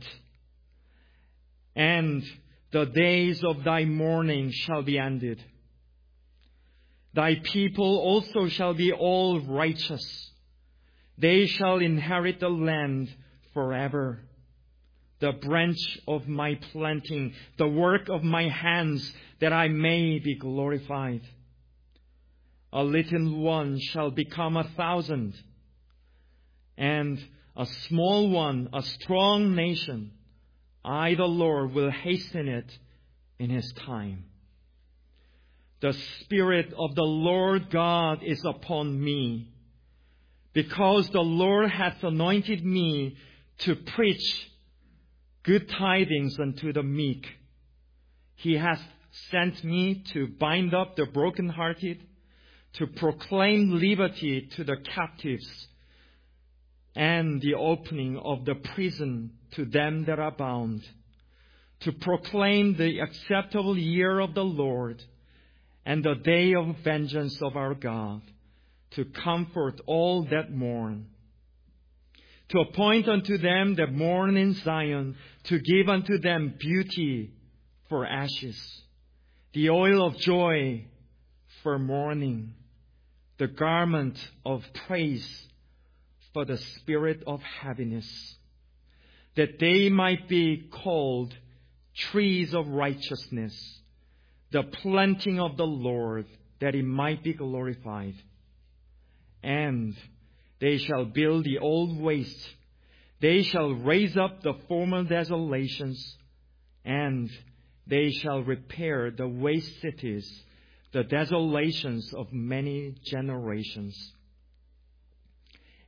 Speaker 8: and the days of thy mourning shall be ended. Thy people also shall be all righteous. They shall inherit the land forever. The branch of my planting, the work of my hands, that I may be glorified. A little one shall become 1,000, and a small one, a strong nation. I, the Lord, will hasten it in His time. The Spirit of the Lord God is upon me, because the Lord hath anointed me to preach good tidings unto the meek. He hath sent me to bind up the brokenhearted, to proclaim liberty to the captives, and the opening of the prison to them that are bound, to proclaim the acceptable year of the Lord, and the day of vengeance of our God, to comfort all that mourn, to appoint unto them that mourn in Zion, to give unto them beauty for ashes, the oil of joy for mourning, the garment of praise for the spirit of heaviness, that they might be called trees of righteousness, the planting of the Lord, that He might be glorified. And they shall build the old waste, they shall raise up the former desolations, and they shall repair the waste cities, the desolations of many generations.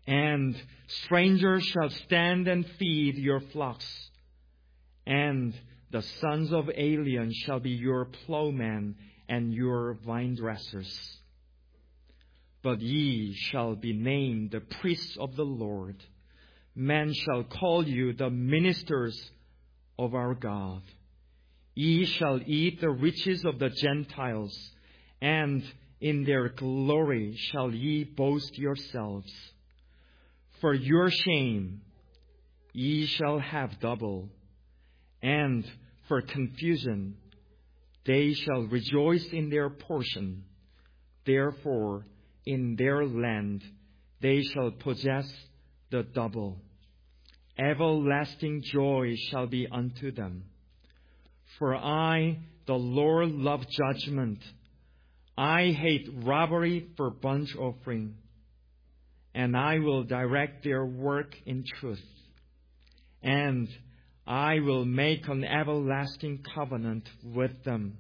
Speaker 8: and strangers shall stand and feed your flocks, and the sons of aliens shall be your plowmen and your vine dressers. But ye shall be named the priests of the Lord. Men shall call you the ministers of our God. Ye shall eat the riches of the Gentiles, and in their glory shall ye boast yourselves. For your shame ye shall have double, and for confusion they shall rejoice in their portion. Therefore in their land they shall possess the double. Everlasting joy shall be unto them. For I, the Lord, love judgment. I hate robbery for burnt offering. And I will direct their work in truth. And I will make an everlasting covenant with them.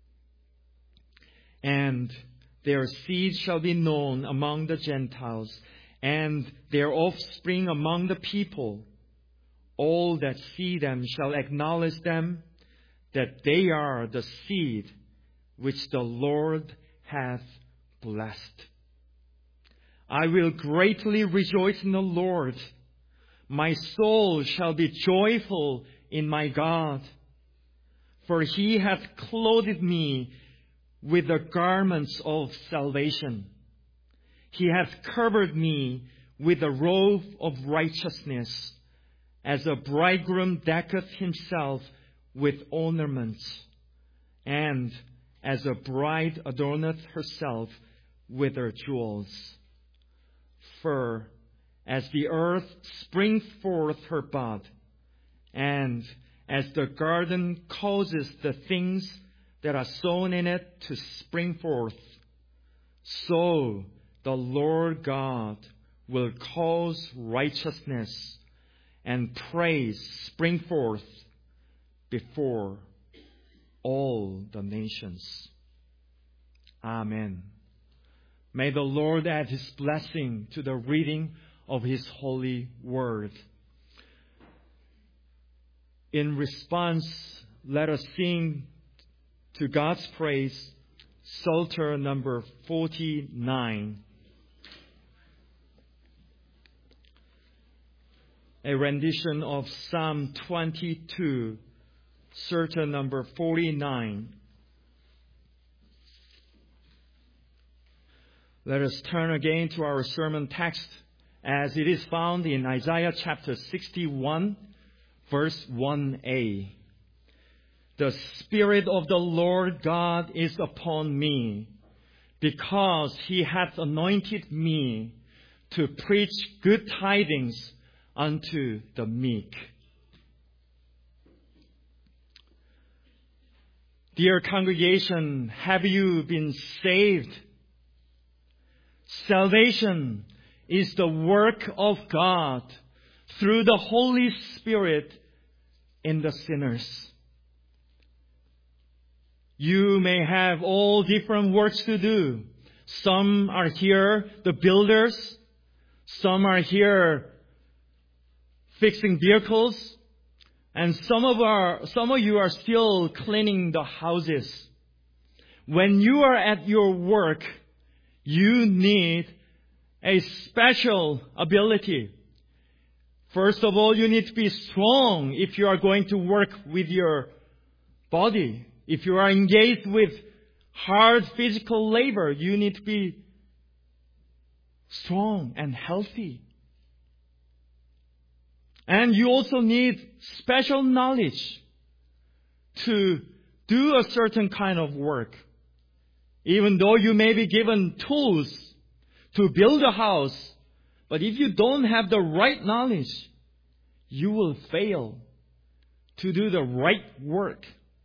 Speaker 8: And their seed shall be known among the Gentiles, and their offspring among the people. All that see them shall acknowledge them, that they are the seed which the Lord hath blessed. I will greatly rejoice in the Lord. My soul shall be joyful in my God. For he hath clothed me with the garments of salvation. He hath covered me with a robe of righteousness, as a bridegroom decketh himself with ornaments, and as a bride adorneth herself with her jewels. For as the earth springs forth her bud, and as the garden causes the things that are sown in it to spring forth, so the Lord God will cause righteousness and praise spring forth before all the nations. Amen. May the Lord add His blessing to the reading of His holy word. In response, let us sing to God's praise, Psalter number 49. A rendition of Psalm 22, Psalter number 49. Let us turn again to our sermon text as it is found in Isaiah chapter 61, verse 1a. The Spirit of the Lord God is upon me, because He hath anointed me to preach good tidings unto the meek. Dear congregation, have you been saved? Salvation is the work of God through the Holy Spirit in the sinners. You may have all different works to do. Some are here, the builders. Some are here fixing vehicles. And some of you are still cleaning the houses. When you are at your work, you need a special ability. First of all, you need to be strong if you are going to work with your body. If you are engaged with hard physical labor, you need to be strong and healthy. And you also need special knowledge to do a certain kind of work. Even though you may be given tools to build a house, but if you don't have the right knowledge, you will fail to do the right work.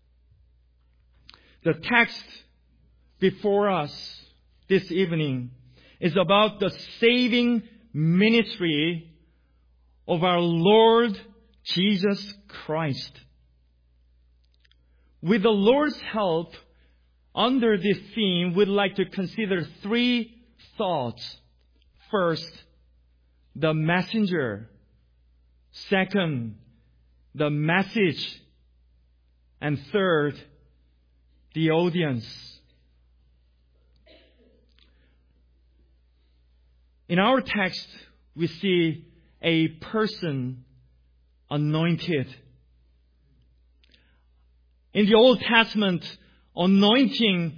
Speaker 8: The text before us this evening is about the saving ministry of our Lord Jesus Christ. With the Lord's help, under this theme, we'd like to consider three thoughts. First, the messenger. Second, the message. And third, the audience. In our text, we see a person anointed. In the Old Testament, anointing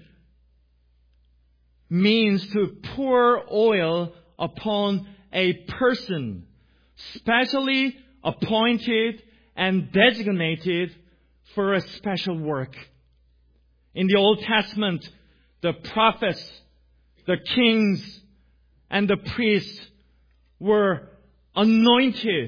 Speaker 8: means to pour oil upon a person, specially appointed and designated for a special work. In the Old Testament, the prophets, the kings, and the priests were anointed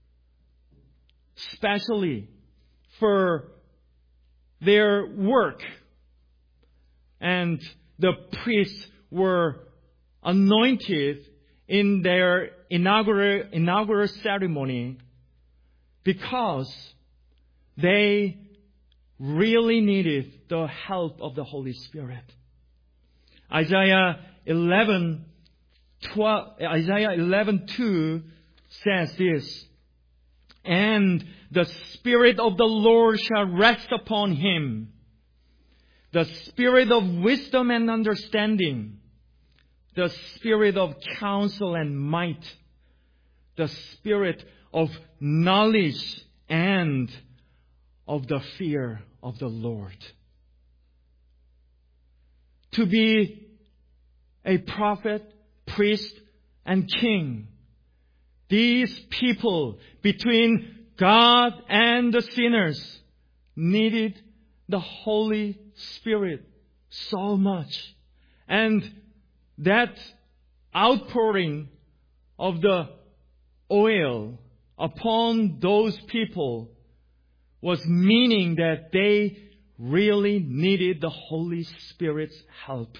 Speaker 8: specially for their work. And the priests were anointed in their inaugural ceremony because they really needed the help of the Holy Spirit. Isaiah 11:2 says this, "And the Spirit of the Lord shall rest upon him, the Spirit of wisdom and understanding, the Spirit of counsel and might, the Spirit of knowledge and of the fear of the Lord." To be a prophet, priest, and king, these people between God and the sinners needed the Holy Spirit so much. And that outpouring of the oil upon those people was meaning that they really needed the Holy Spirit's help.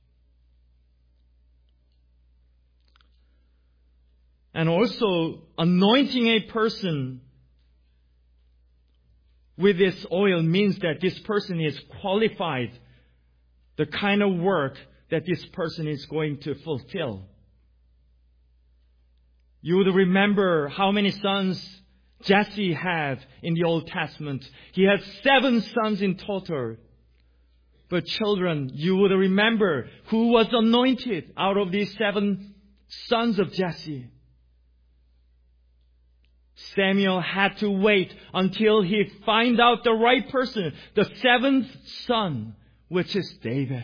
Speaker 8: And also, anointing a person with this oil means that this person is qualified, the kind of work that this person is going to fulfill. You would remember how many sons Jesse had in the Old Testament. He had 7 sons in total. But children, you would remember who was anointed out of these 7 sons of Jesse. Samuel had to wait until he find out the right person, the 7th son, which is David.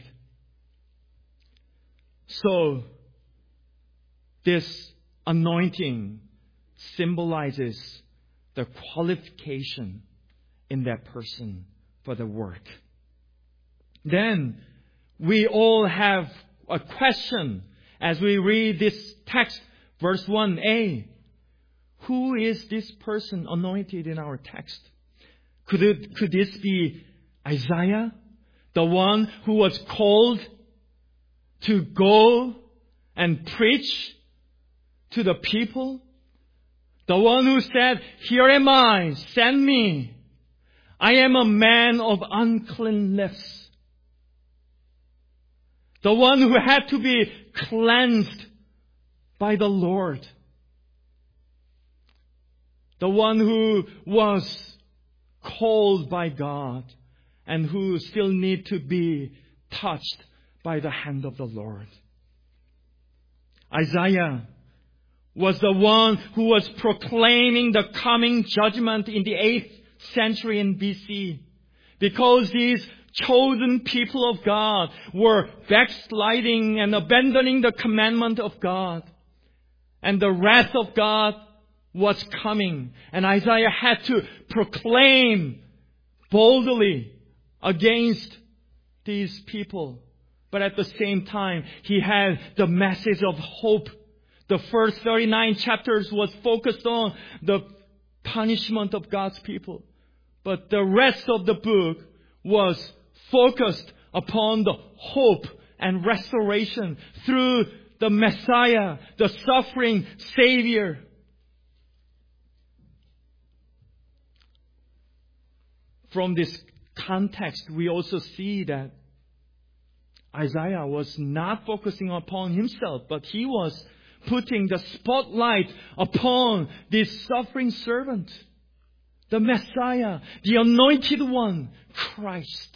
Speaker 8: So, this anointing symbolizes the qualification in that person for the work. Then, we all have a question as we read this text, verse 1a. Who is this person anointed in our text? Could this be Isaiah, the one who was called to go and preach to the people? The one who said, "Here am I, send me. I am a man of unclean lips." The one who had to be cleansed by the Lord. The one who was called by God and who still need to be touched by the hand of the Lord. Isaiah was the one who was proclaiming the coming judgment in the 8th century in BC. Because these chosen people of God were backsliding and abandoning the commandment of God. And the wrath of God was coming. And Isaiah had to proclaim boldly against these people. But at the same time, he had the message of hope. The first 39 chapters was focused on the punishment of God's people. But the rest of the book was focused upon the hope and restoration through the Messiah, the suffering Savior. From this context, we also see that Isaiah was not focusing upon himself, but he was putting the spotlight upon this suffering servant, the Messiah, the Anointed One, Christ.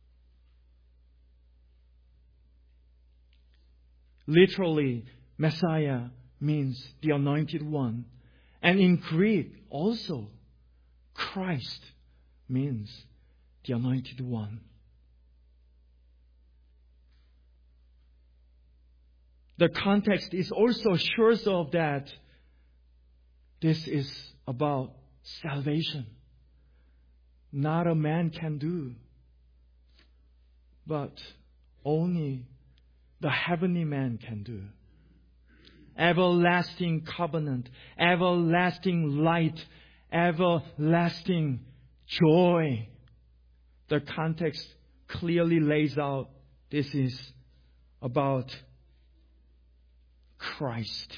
Speaker 8: Literally, Messiah means the Anointed One. And in Greek also, Christ means the Anointed One. The context is also assures of that this is about salvation. Not a man can do, but only the heavenly man can do. Everlasting covenant, everlasting light, everlasting joy. The context clearly lays out this is about Christ.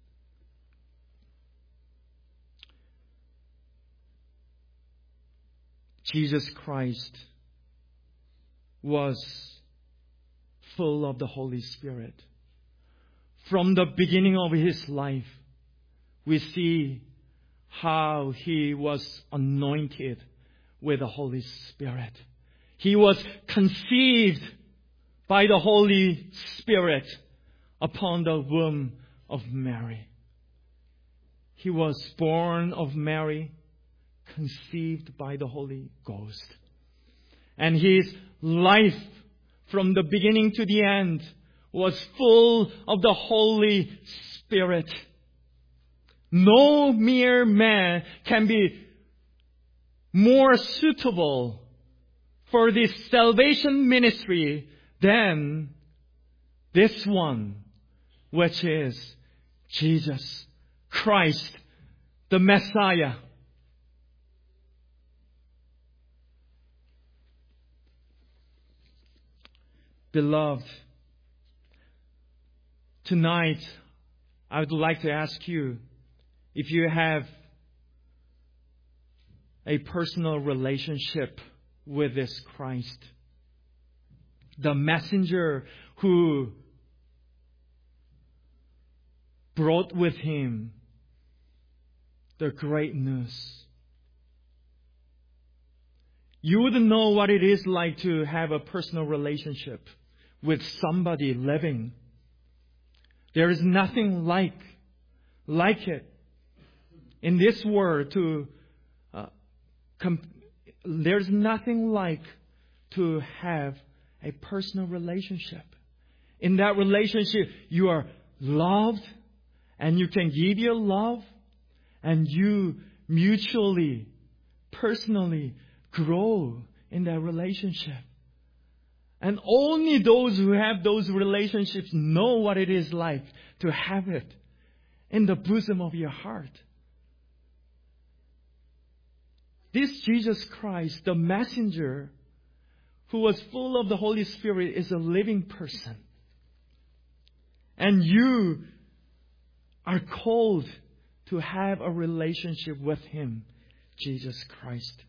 Speaker 8: Jesus Christ was full of the Holy Spirit. From the beginning of His life, we see how He was anointed with the Holy Spirit. He was conceived by the Holy Spirit upon the womb of Mary. He was born of Mary, conceived by the Holy Ghost. And His life from the beginning to the end was full of the Holy Spirit. No mere man can be more suitable for this salvation ministry than this one, which is Jesus Christ, the Messiah. Beloved, tonight I would like to ask you if you have a personal relationship with this Christ, the messenger who brought with Him the great news. You wouldn't know what it is like to have a personal relationship with somebody living. There is nothing like it in this world there's nothing like to have a personal relationship. In that relationship, you are loved and you can give your love and you mutually, personally grow in that relationship. And only those who have those relationships know what it is like to have it in the bosom of your heart. This Jesus Christ, the messenger who was full of the Holy Spirit, is a living person. And you are called to have a relationship with Him, Jesus Christ.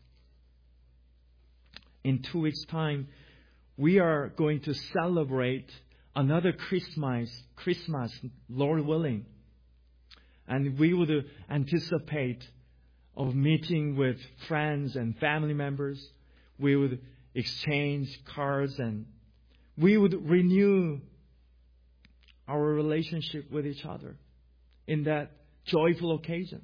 Speaker 8: In 2 weeks' time, we are going to celebrate another Christmas, Lord willing. And we would anticipate of meeting with friends and family members. We would exchange cards and we would renew our relationship with each other in that joyful occasion.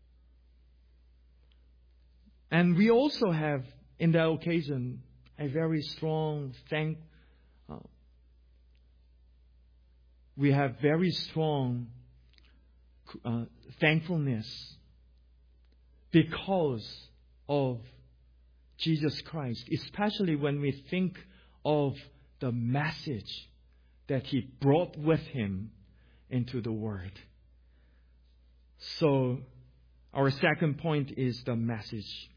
Speaker 8: And we also have in that occasion a very strong thankfulness because of Jesus Christ, especially when we think of the message that He brought with Him into the world. So, our second point is the message.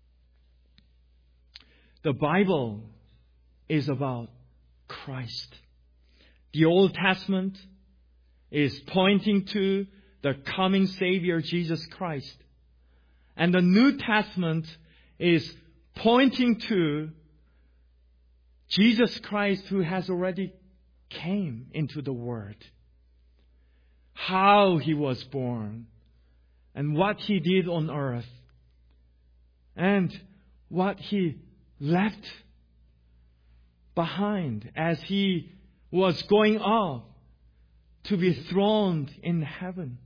Speaker 8: The Bible is about Christ. The Old Testament is pointing to the coming Savior, Jesus Christ. And the New Testament is pointing to Jesus Christ who has already came into the world. how He was born, and what He did on earth, and what He left behind as He was going up to be throned in heaven.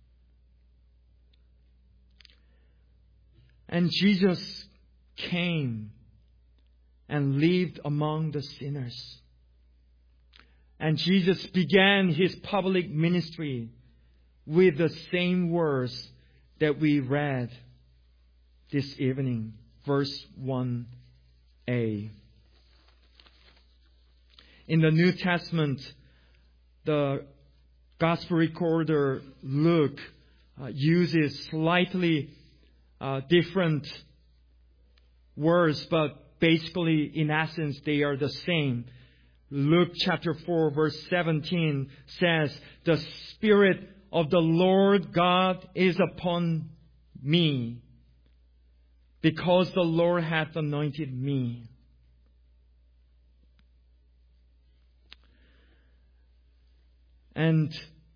Speaker 8: And Jesus came and lived among the sinners. And Jesus began His public ministry with the same words that we read this evening, verse 1a. In the New Testament, the Gospel recorder Luke uses slightly different words, but basically, in essence, they are the same. Luke chapter 4, verse 17 says, "The Spirit of the Lord God is upon me, because the Lord hath anointed me." And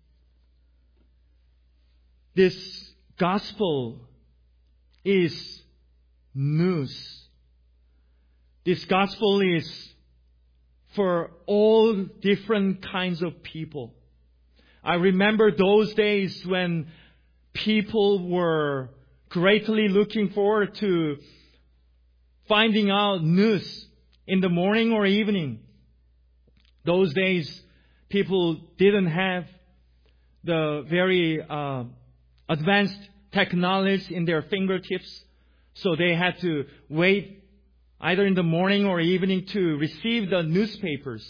Speaker 8: this gospel is news. This gospel is for all different kinds of people. I remember those days when people were greatly looking forward to finding out news in the morning or evening. Those days, people didn't have the very advanced technology in their fingertips, so they had to wait either in the morning or evening to receive the newspapers.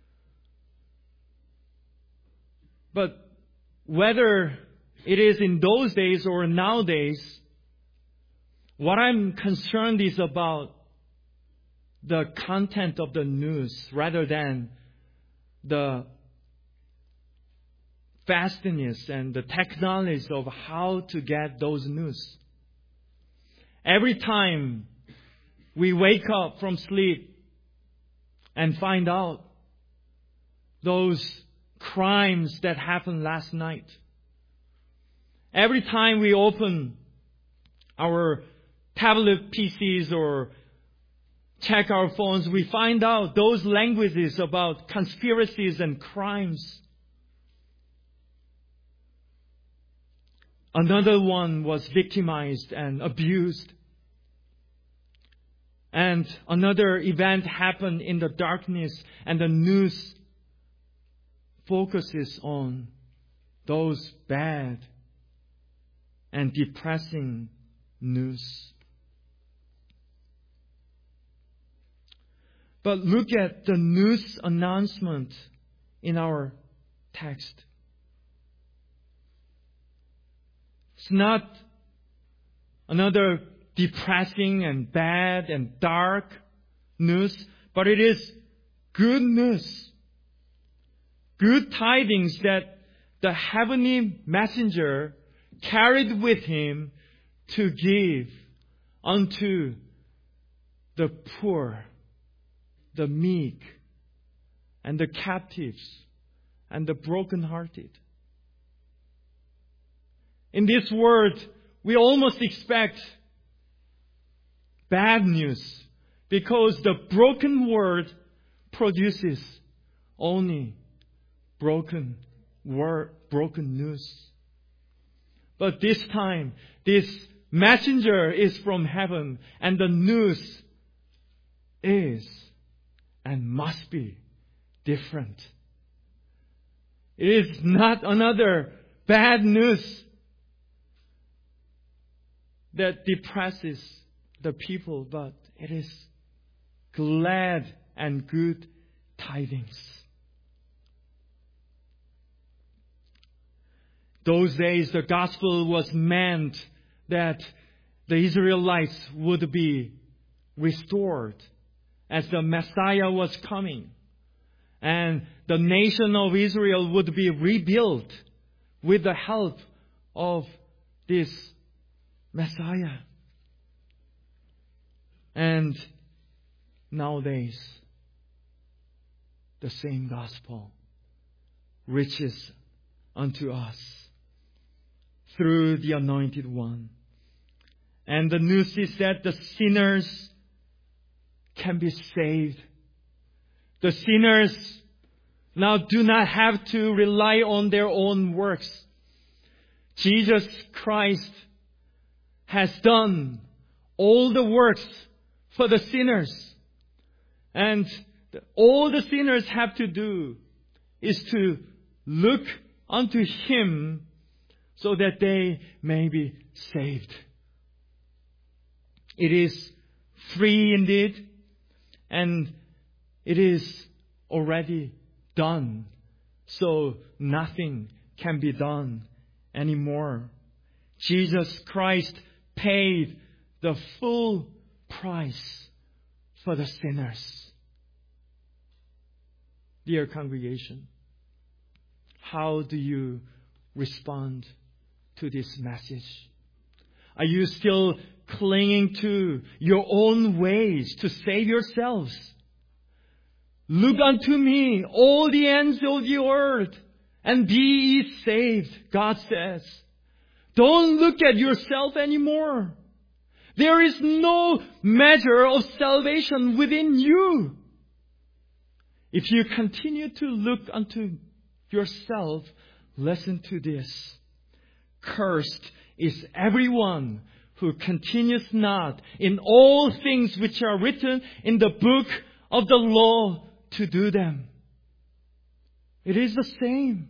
Speaker 8: But whether it is in those days or nowadays, what I'm concerned is about the content of the news rather than the fastness and the technology of how to get those news. Every time we wake up from sleep and find out those crimes that happened last night. Every time we open our tablet PCs or check our phones, we find out those languages about conspiracies and crimes. Another one was victimized and abused. And another event happened in the darkness, and the news focuses on those bad and depressing news. But look at the news announcement in our text. It's not another depressing and bad and dark news, but it is good news. Good tidings that the heavenly messenger carried with him to give unto the poor, the meek, and the captives, and the brokenhearted. In this word, we almost expect bad news, because the broken word produces only broken news. But this time, this messenger is from heaven, and the news is and must be different. It is not another bad news that depresses the people, but it is glad and good tidings. Those days, the gospel was meant that the Israelites would be restored as the Messiah was coming. And the nation of Israel would be rebuilt with the help of this Messiah. And nowadays, the same gospel reaches unto us through the Anointed One. And the news is that the sinners can be saved. The sinners now do not have to rely on their own works. Jesus Christ has done all the works for the sinners. And all the sinners have to do is to look unto Him so that they may be saved. It is free indeed, and it is already done. So nothing can be done anymore. Jesus Christ paid the full price for the sinners. Dear congregation, how do you respond to this message? Are you still clinging to your own ways to save yourselves? Look unto me, all the ends of the earth, and be ye saved, God says. Don't look at yourself anymore. There is no measure of salvation within you. If you continue to look unto yourself, listen to this. Cursed is everyone who continues not in all things which are written in the book of the law to do them. It is the same.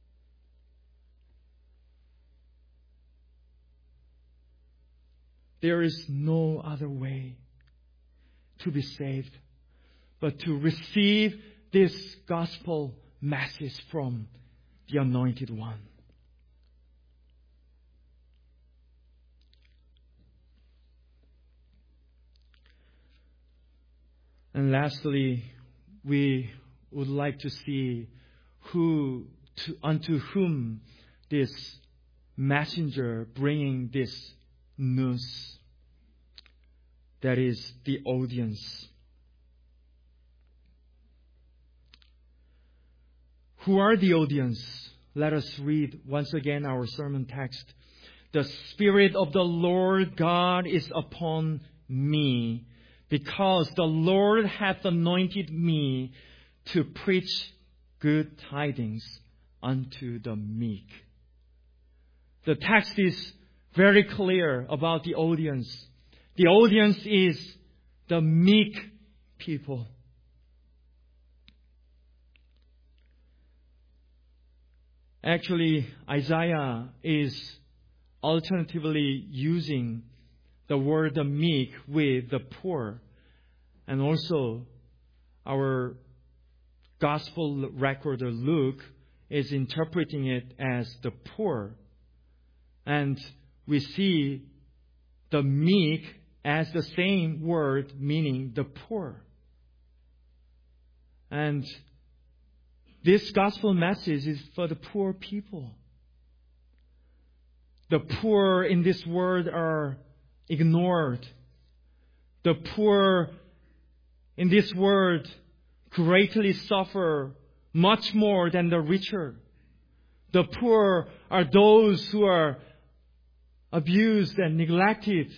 Speaker 8: There is no other way to be saved but to receive this gospel message from the Anointed One. And lastly, we would like to see unto whom this messenger bringing this news, that is the audience. Who are the audience? Let us read once again our sermon text. The Spirit of the Lord God is upon me, because the Lord hath anointed me to preach good tidings unto the meek. The text is very clear about the audience. The audience is the meek people. Actually, Isaiah is alternatively using the word the meek with the poor. And also, our gospel recorder Luke is interpreting it as the poor. And we see the meek as the same word meaning the poor. And this gospel message is for the poor people. The poor in this world are ignored. The poor in this world greatly suffer much more than the richer. The poor are those who are abused and neglected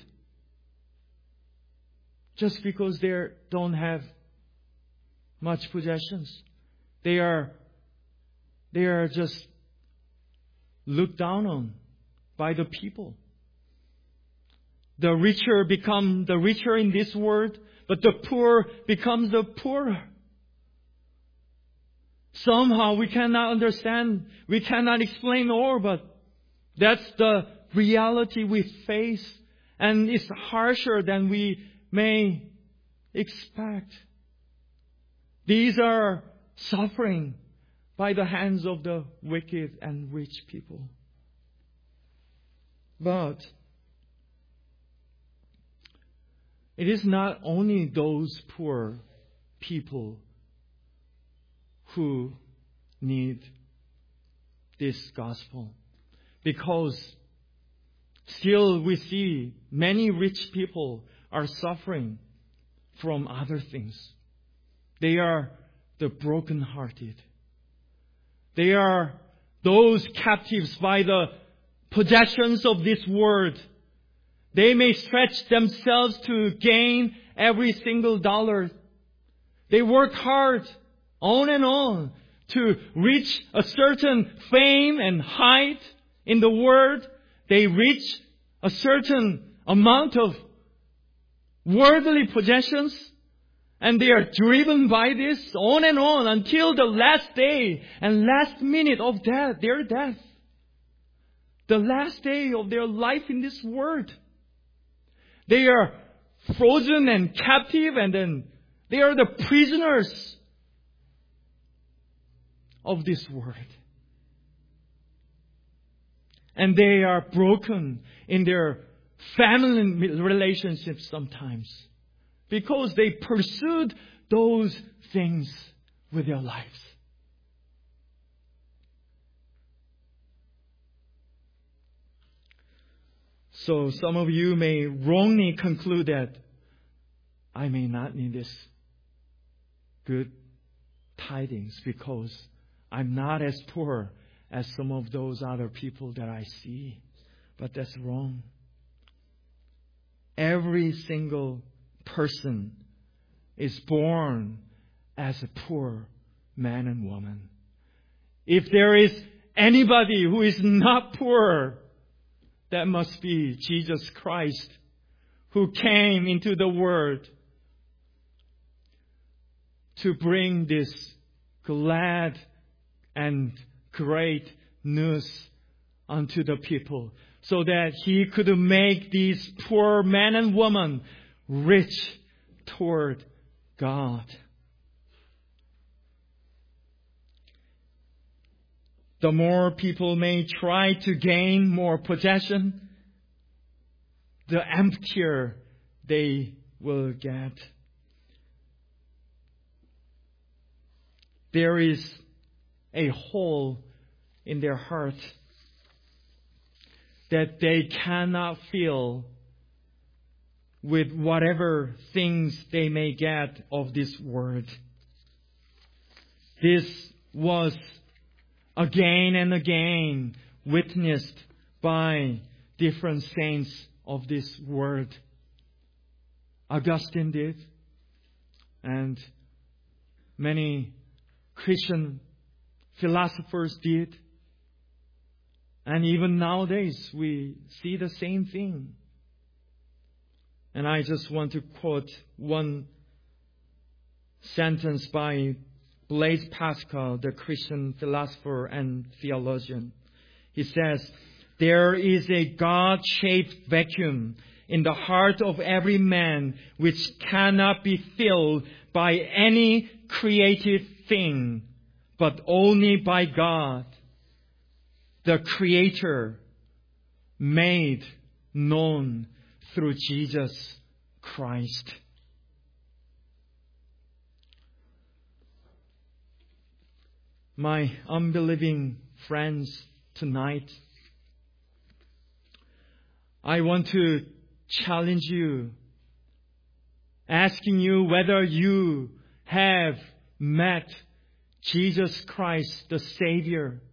Speaker 8: just because they don't have much possessions. They are just looked down on by the people. The richer become the richer in this world, but the poor becomes the poorer. Somehow we cannot understand, we cannot explain all, but that's the reality we face, and it's harsher than we may expect. These are suffering by the hands of the wicked and rich people. But it is not only those poor people who need this gospel, because still we see many rich people are suffering from other things. They are the brokenhearted. They are those captives by the possessions of this world. They may stretch themselves to gain every single dollar. They work hard on and on to reach a certain fame and height in the world. They reach a certain amount of worldly possessions, and they are driven by this on and on until the last day and last minute of their death. The last day of their life in this world. They are frozen and captive, and then they are the prisoners of this world. And they are broken in their family relationships sometimes because they pursued those things with their lives. So some of you may wrongly conclude that I may not need this good tidings because I'm not as poor as some of those other people that I see. But that's wrong. Every single person is born as a poor man and woman. If there is anybody who is not poor, that must be Jesus Christ, who came into the world to bring this glad and great news unto the people, so that He could make these poor men and women rich toward God. The more people may try to gain more possession, the emptier they will get. There is a hole in their heart that they cannot fill with whatever things they may get of this world. This was again and again witnessed by different saints of this world. Augustine did, and many Christian philosophers did. And even nowadays we see the same thing. And I just want to quote one sentence by Blaise Pascal, the Christian philosopher and theologian. He says, "There is a God-shaped vacuum in the heart of every man which cannot be filled by any created thing, but only by God, the Creator, made known through Jesus Christ." My unbelieving friends, tonight, I want to challenge you, asking you whether you have met Jesus Christ, the Savior,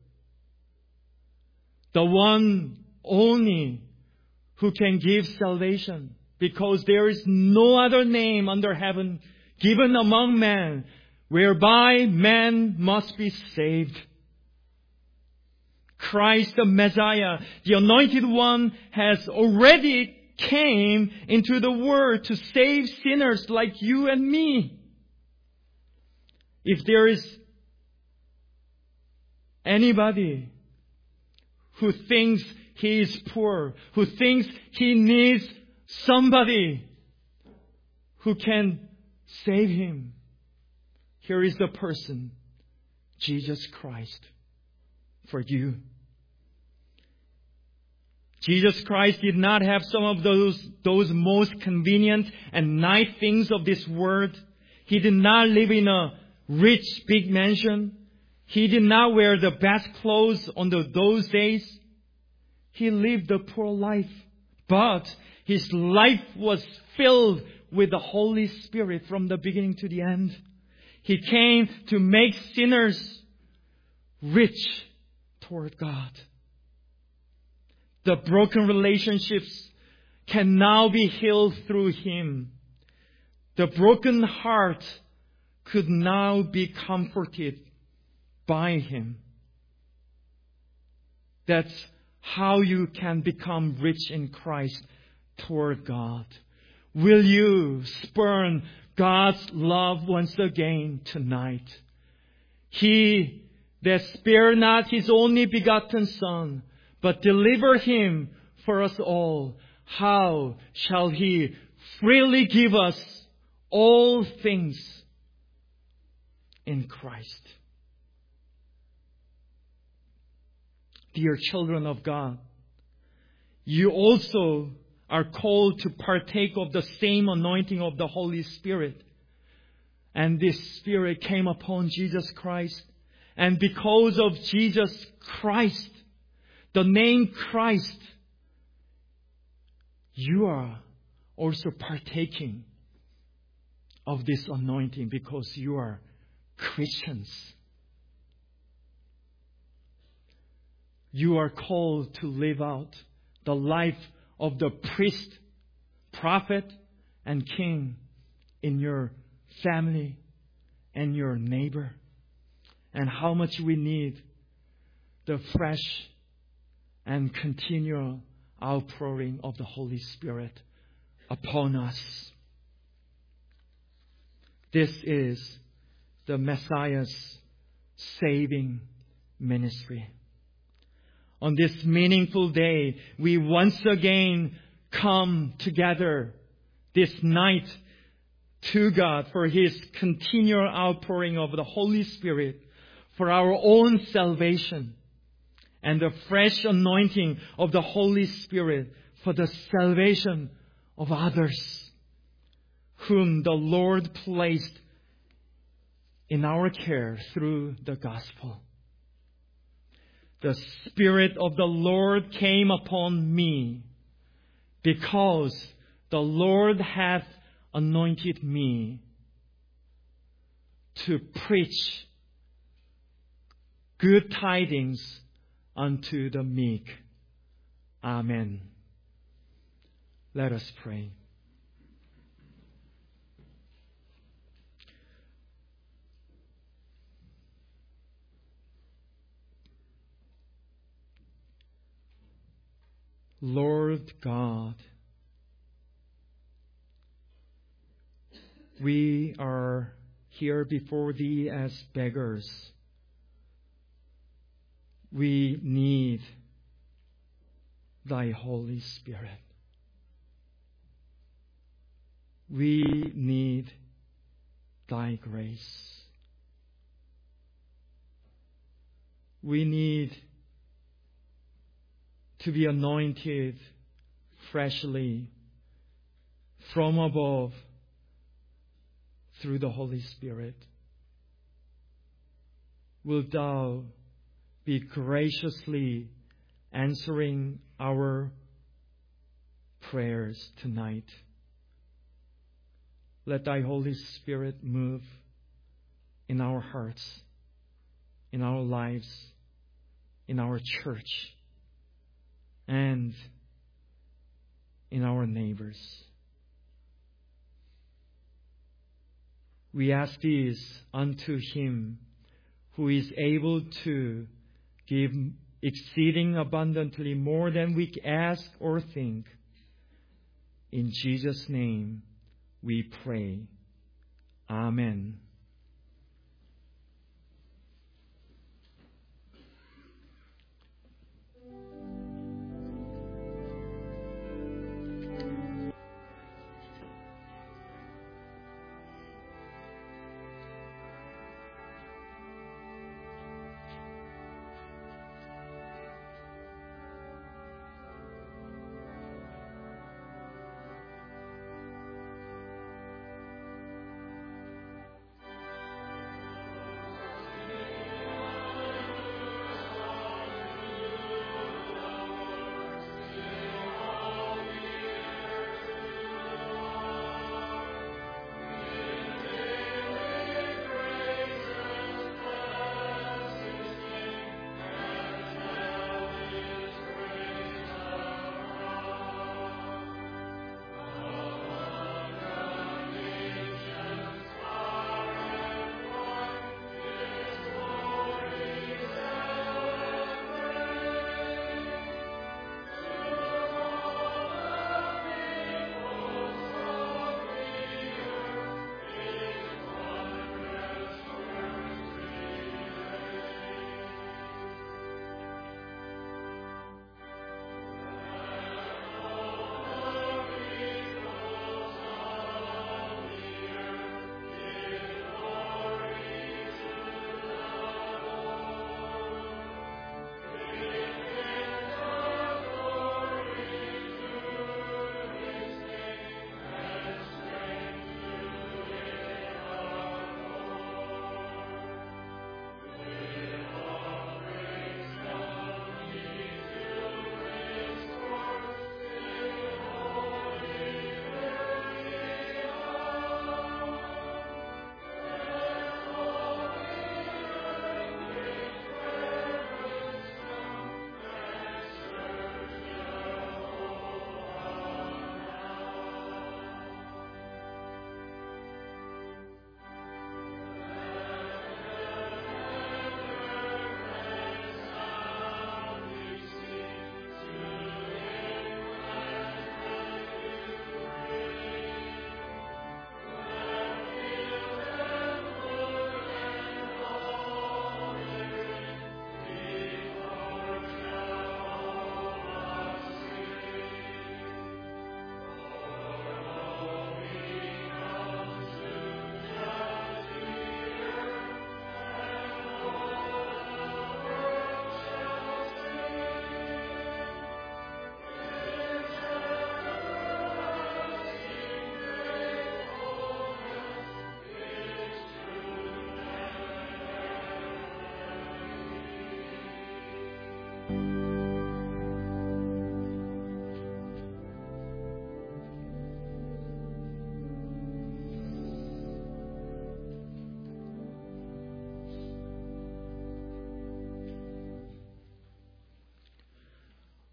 Speaker 8: the one only who can give salvation, because there is no other name under heaven given among men whereby man must be saved. Christ the Messiah, the Anointed One, has already came into the world to save sinners like you and me. If there is anybody who thinks he is poor, who thinks he needs somebody who can save him, here is the person, Jesus Christ, for you. Jesus Christ did not have some of those most convenient and nice things of this world. He did not live in a rich big mansion. He did not wear the best clothes on those days. He lived a poor life. But His life was filled with the Holy Spirit from the beginning to the end. He came to make sinners rich toward God. The broken relationships can now be healed through Him. The broken heart could now be comforted by Him. That's how you can become rich in Christ toward God. Will you spurn God's love once again tonight? He that spared not His only begotten Son, but delivered Him for us all, how shall He freely give us all things in Christ? Dear children of God, you also are called to partake of the same anointing of the Holy Spirit. And this Spirit came upon Jesus Christ. And because of Jesus Christ, the name Christ, you are also partaking of this anointing because you are Christians. You are called to live out the life of the priest, prophet, and king in your family and your neighbor. And how much we need the fresh and continual outpouring of the Holy Spirit upon us. This is the Messiah's saving ministry. On this meaningful day, we once again come together this night to God for His continual outpouring of the Holy Spirit for our own salvation and the fresh anointing of the Holy Spirit for the salvation of others whom the Lord placed in our care through the gospel. The Spirit of the Lord came upon me because the Lord hath anointed me to preach good tidings unto the meek. Amen. Let us pray. Lord God, we are here before Thee as beggars. We need Thy Holy Spirit. We need Thy grace. We need to be anointed freshly from above through the Holy Spirit. Wilt Thou be graciously answering our prayers tonight? Let Thy Holy Spirit move in our hearts, in our lives, in our church, and in our neighbors. We ask this unto Him who is able to give exceeding abundantly more than we ask or think. In Jesus' name we pray. Amen.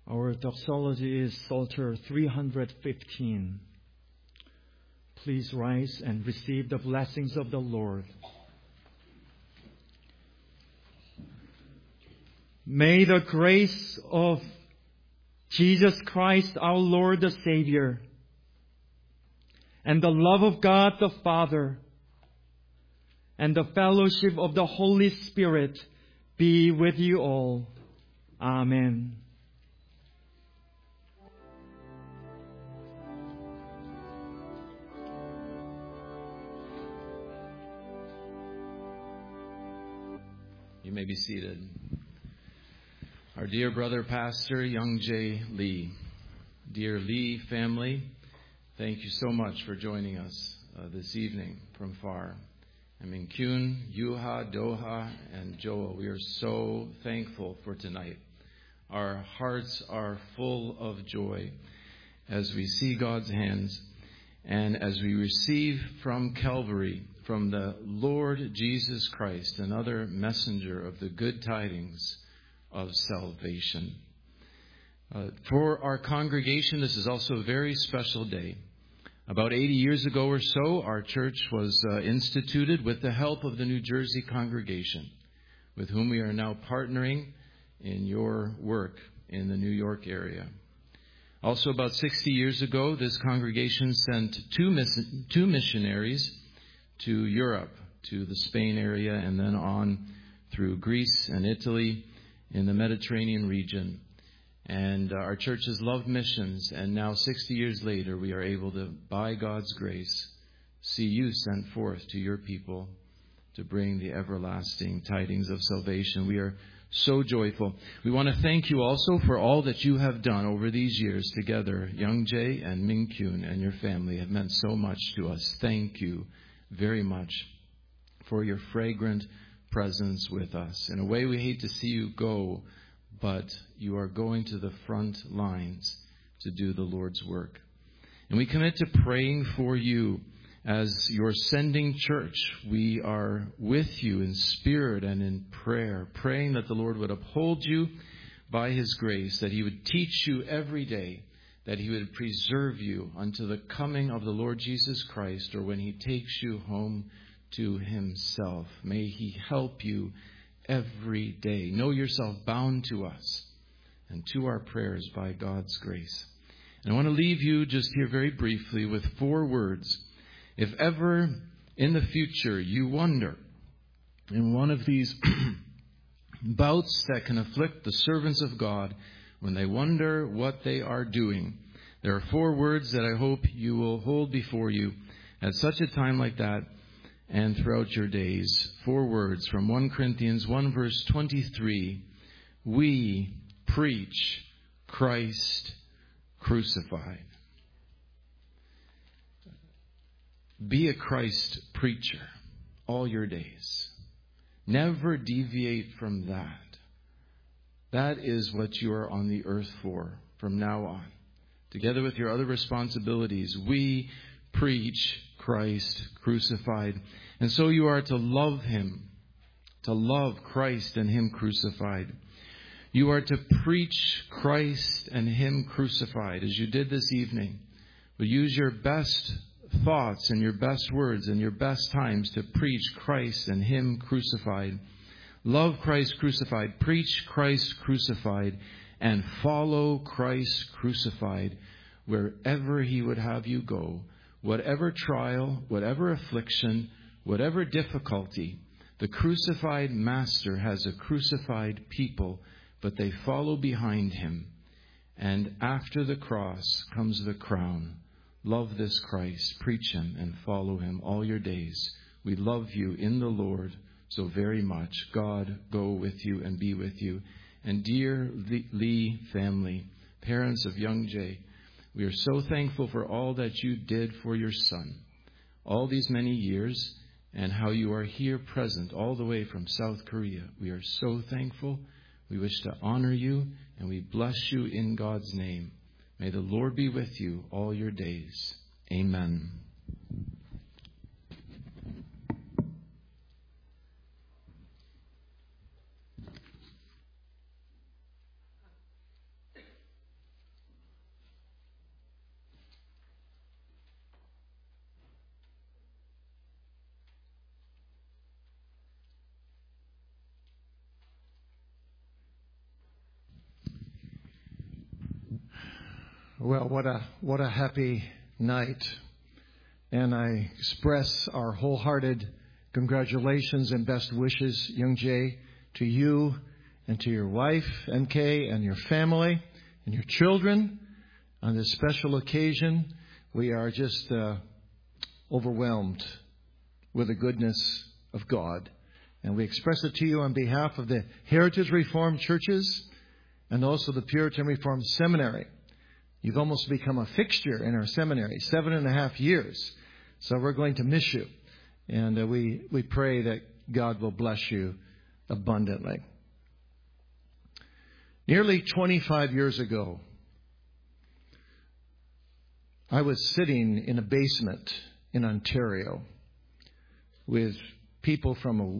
Speaker 8: Our doxology is Psalter 315. Please rise and receive the blessings of the Lord. May the grace of Jesus Christ, our Lord the Savior, and the love of God the Father, and the fellowship of the Holy Spirit be with you all. Amen.
Speaker 4: You may be seated. Our dear brother pastor, Young J. Lee. Dear Lee family, thank you so much for joining us this evening from far. Min Kyun, Yuha, Doha, and Joel, we are so thankful for tonight. Our hearts are full of joy as we see God's hands and as we receive from Calvary, from the Lord Jesus Christ, another messenger of the good tidings of salvation. For our congregation, this is also a very special day. About 80 years ago or so, our church was instituted with the help of the New Jersey congregation, with whom we are now partnering in your work in the New York area. Also, about 60 years ago, this congregation sent two missionaries to Europe, to the Spain area, and then on through Greece and Italy in the Mediterranean region. And our church has loved missions, and now 60 years later, we are able to, by God's grace, see you sent forth to your people to bring the everlasting tidings of salvation. We are so joyful. We want to thank you also for all that you have done over these years together. Young Jae and Min Kyun and your family have meant so much to us. Thank you very much for your fragrant presence with us. In a way, we hate to see you go, but you are going to the front lines to do the Lord's work. And we commit to praying for you as your sending church. We are with you in spirit and in prayer, praying that the Lord would uphold you by His grace, that He would teach you every day, that He would preserve you unto the coming of the Lord Jesus Christ, or when He takes you home to Himself. May He help you every day. Know yourself bound to us and to our prayers by God's grace. And I want to leave you just here very briefly with 4 words. If ever in the future you wonder in one of these bouts that can afflict the servants of God, when they wonder what they are doing, there are 4 words that I hope you will hold before you at such a time like that and throughout your days. 4 words from 1 Corinthians 1 verse 23. We preach Christ crucified. Be a Christ preacher all your days. Never deviate from that. That is what you are on the earth for from now on. Together with your other responsibilities, we preach Christ crucified. And so you are to love Him, to love Christ and Him crucified. You are to preach Christ and Him crucified, as you did this evening. But use your best thoughts and your best words and your best times to preach Christ and Him crucified. Love Christ crucified, preach Christ crucified, and follow Christ crucified wherever He would have you go. Whatever trial, whatever affliction, whatever difficulty, the crucified Master has a crucified people, but they follow behind Him. And after the cross comes the crown. Love this Christ, preach Him, and follow Him all your days. We love you in the Lord so very much. God go with you and be with you. And dear Lee family, parents of Young Jae, we are so thankful for all that you did for your son all these many years, and how you are here present all the way from South Korea. We are so thankful. We wish to honor you, and we bless you in God's name. May the Lord be with you all your days. Amen.
Speaker 7: Well, what a happy night. And I express our wholehearted congratulations and best wishes, Young Jay, to you and to your wife, MK, and your family and your children on this special occasion. We are just overwhelmed with the goodness of God. And we express it to you on behalf of the Heritage Reformed Churches and also the Puritan Reformed Seminary. You've almost become a fixture in our seminary, 7.5 years. So we're going to miss you. And we pray that God will bless you abundantly. Nearly 25 years ago, I was sitting in a basement in Ontario with people from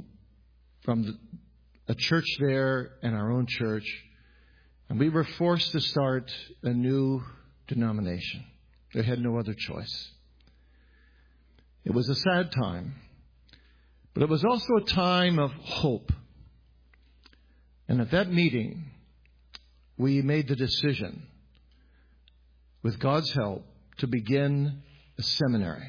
Speaker 7: a church there and our own church, and we were forced to start a new denomination. They had no other choice. It was a sad time, but it was also a time of hope. And at that meeting, we made the decision, with God's help, to begin a seminary.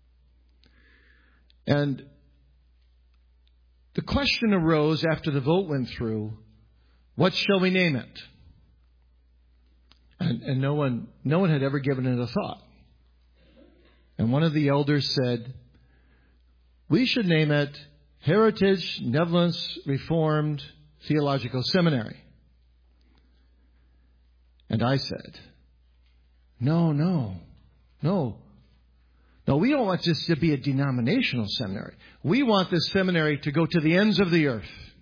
Speaker 7: And the question arose after the vote went through, what shall we name it? And no one had ever given it a thought. And one of the elders said, we should name it Heritage Netherlands Reformed Theological Seminary. And I said, no, we don't want this to be a denominational seminary. We want this seminary to go to the ends of the earth.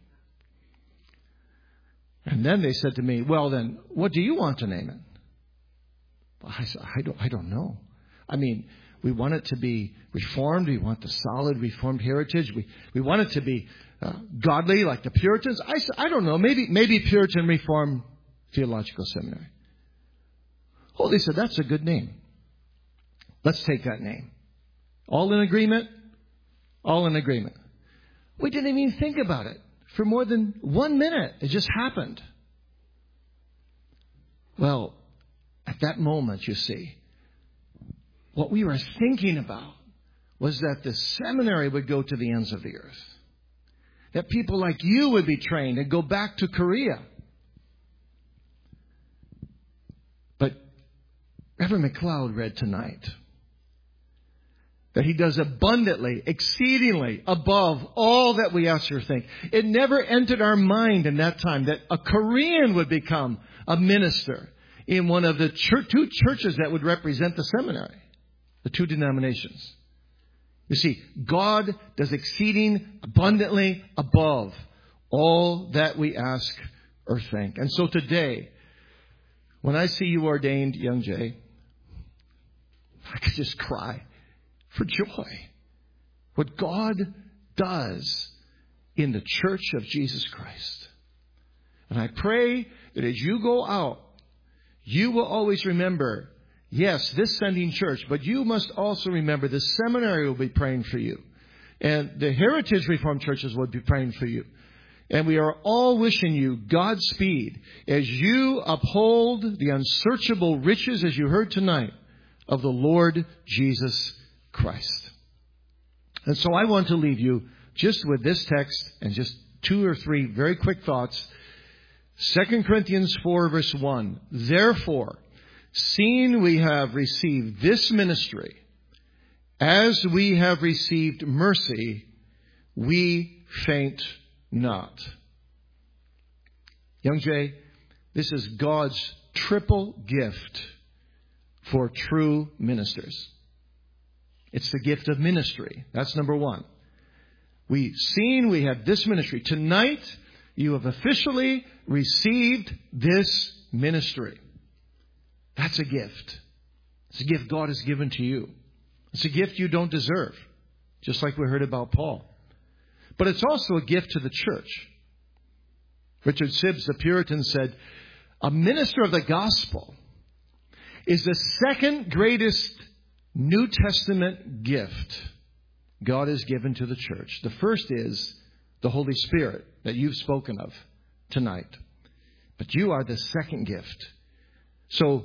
Speaker 7: And then they said to me, well then, what do you want to name it? Well, I said, I don't know. I mean, we want it to be Reformed. We want the solid Reformed heritage. We want it to be godly like the Puritans. I said, I don't know. Maybe Puritan Reformed Theological Seminary. Oh, they said, that's a good name. Let's take that name. All in agreement? All in agreement. We didn't even think about it for more than 1 minute. It just happened. Well, at that moment, you see, what we were thinking about was that the seminary would go to the ends of the earth. That people like you would be trained and go back to Korea. But Reverend McLeod read tonight that He does abundantly, exceedingly, above all that we ask or think. It never entered our mind in that time that a Korean would become a minister in one of the two churches that would represent the seminary, the two denominations. You see, God does exceeding abundantly above all that we ask or think. And so today, when I see you ordained, Young Jay, I could just cry for joy. What God does in the church of Jesus Christ. And I pray that as you go out, you will always remember, yes, this sending church, but you must also remember the seminary will be praying for you. And the Heritage Reformed churches will be praying for you. And we are all wishing you Godspeed as you uphold the unsearchable riches, as you heard tonight, of the Lord Jesus Christ. And so I want to leave you just with this text and just 2 or 3 very quick thoughts. 2 Corinthians 4 verse 1. Therefore, seeing we have received this ministry, as we have received mercy, we faint not. Young Jay, this is God's triple gift for true ministers. It's the gift of ministry. That's number 1. Seeing we have this ministry. Tonight, you have officially received this ministry. That's a gift. It's a gift God has given to you. It's a gift you don't deserve, just like we heard about Paul. But it's also a gift to the church. Richard Sibbes, the Puritan, said, a minister of the gospel is the second greatest New Testament gift God has given to the church. The first is the Holy Spirit that you've spoken of tonight. But you are the second gift. So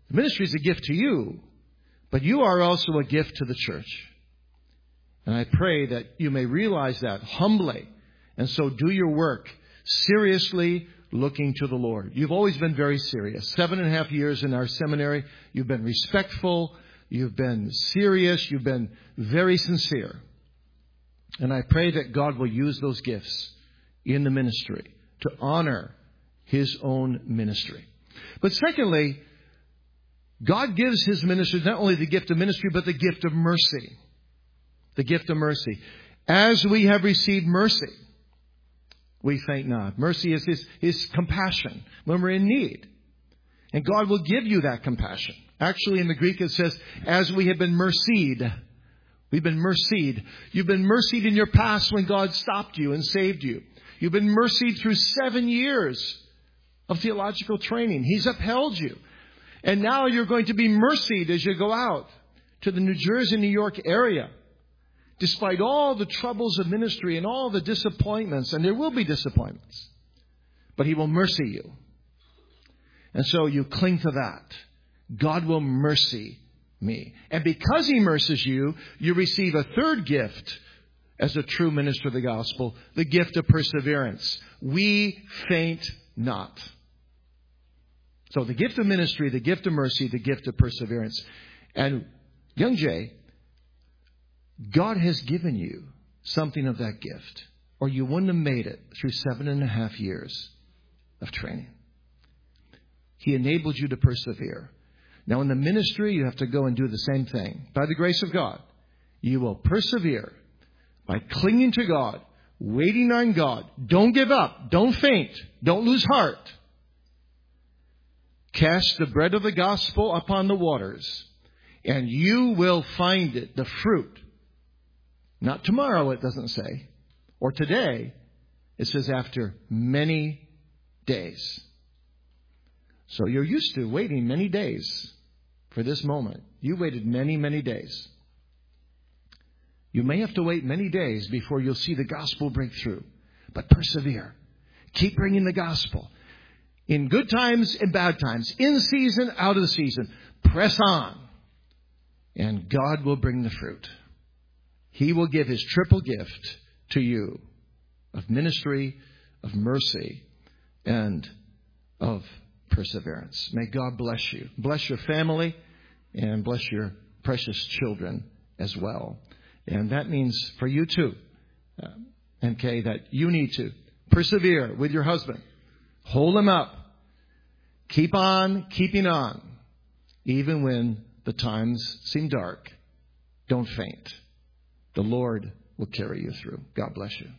Speaker 7: The ministry is a gift to you, but you are also a gift to the church. And I pray that you may realize that humbly, and so do your work seriously, looking to the Lord. You've always been very serious. 7.5 years in our seminary. You've been respectful. You've been serious. You've been very sincere. And I pray that God will use those gifts in the ministry to honor His own ministry. But secondly, God gives His ministry not only the gift of ministry, but the gift of mercy. The gift of mercy. As we have received mercy, we faint not. Mercy is His compassion when we're in need. And God will give you that compassion. Actually, in the Greek it says, as we have been mercied. We've been mercied. You've been mercied in your past when God stopped you and saved you. You've been mercied through 7 years of theological training. He's upheld you. And now you're going to be mercied as you go out to the New Jersey, New York area. Despite all the troubles of ministry and all the disappointments, and there will be disappointments, but He will mercy you. And so you cling to that. God will mercy me. And because He mercies you, you receive a third gift as a true minister of the gospel, the gift of perseverance. We faint not. So the gift of ministry, the gift of mercy, the gift of perseverance. And young Jay, God has given you something of that gift, or you wouldn't have made it through 7.5 years of training. He enabled you to persevere. Now in the ministry, you have to go and do the same thing. By the grace of God, you will persevere by clinging to God, waiting on God. Don't give up. Don't faint. Don't lose heart. Cast the bread of the gospel upon the waters, and you will find it, the fruit. Not tomorrow, it doesn't say. Or today. It says after many days. So you're used to waiting many days for this moment. You waited many, many days. You may have to wait many days before you'll see the gospel break through. But persevere. Keep bringing the gospel. In good times and bad times. In season, out of the season. Press on. And God will bring the fruit. He will give His triple gift to you of ministry, of mercy, and of perseverance. May God bless you. Bless your family and bless your precious children as well. And that means for you too, MK, that you need to persevere with your husband. Hold him up. Keep on keeping on. Even when the times seem dark, don't faint. The Lord will carry you through. God bless you.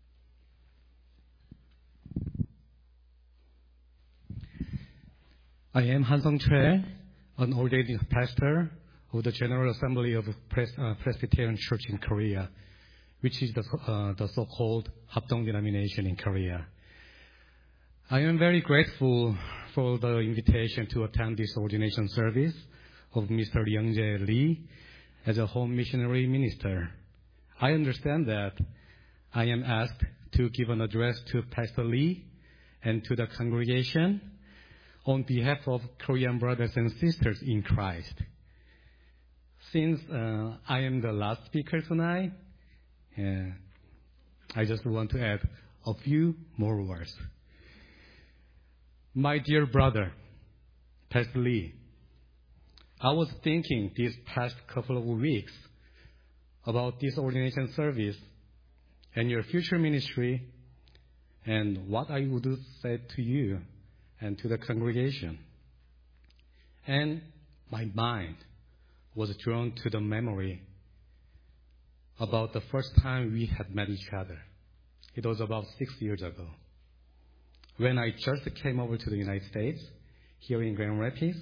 Speaker 9: I am Han Sung Choi, an ordained pastor of the General Assembly of Presbyterian Church in Korea, which is the so-called Hapdong denomination in Korea. I am very grateful for the invitation to attend this ordination service of Mr. Young-jae Lee as a home missionary minister. I understand that I am asked to give an address to Pastor Lee and to the congregation on behalf of Korean brothers and sisters in Christ. Since I am the last speaker tonight, I just want to add a few more words. My dear brother, Pastor Lee, I was thinking these past couple of weeks about this ordination service and your future ministry and what I would say to you and to the congregation. And my mind was drawn to the memory about the first time we had met each other. It was about 6 years ago, when I just came over to the United States, here in Grand Rapids.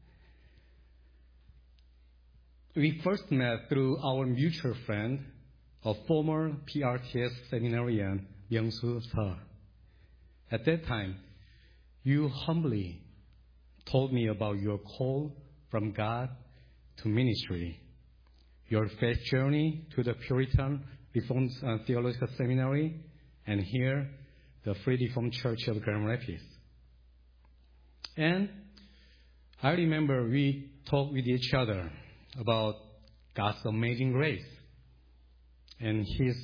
Speaker 9: We first met through our mutual friend, a former PRTS seminarian, Myung-soo Seo. At that time, you humbly told me about your call from God to ministry, your faith journey to the Puritan Reformed Theological Seminary, and here, the Free Reformed Church of Grand Rapids. And I remember we talked with each other about God's amazing grace and His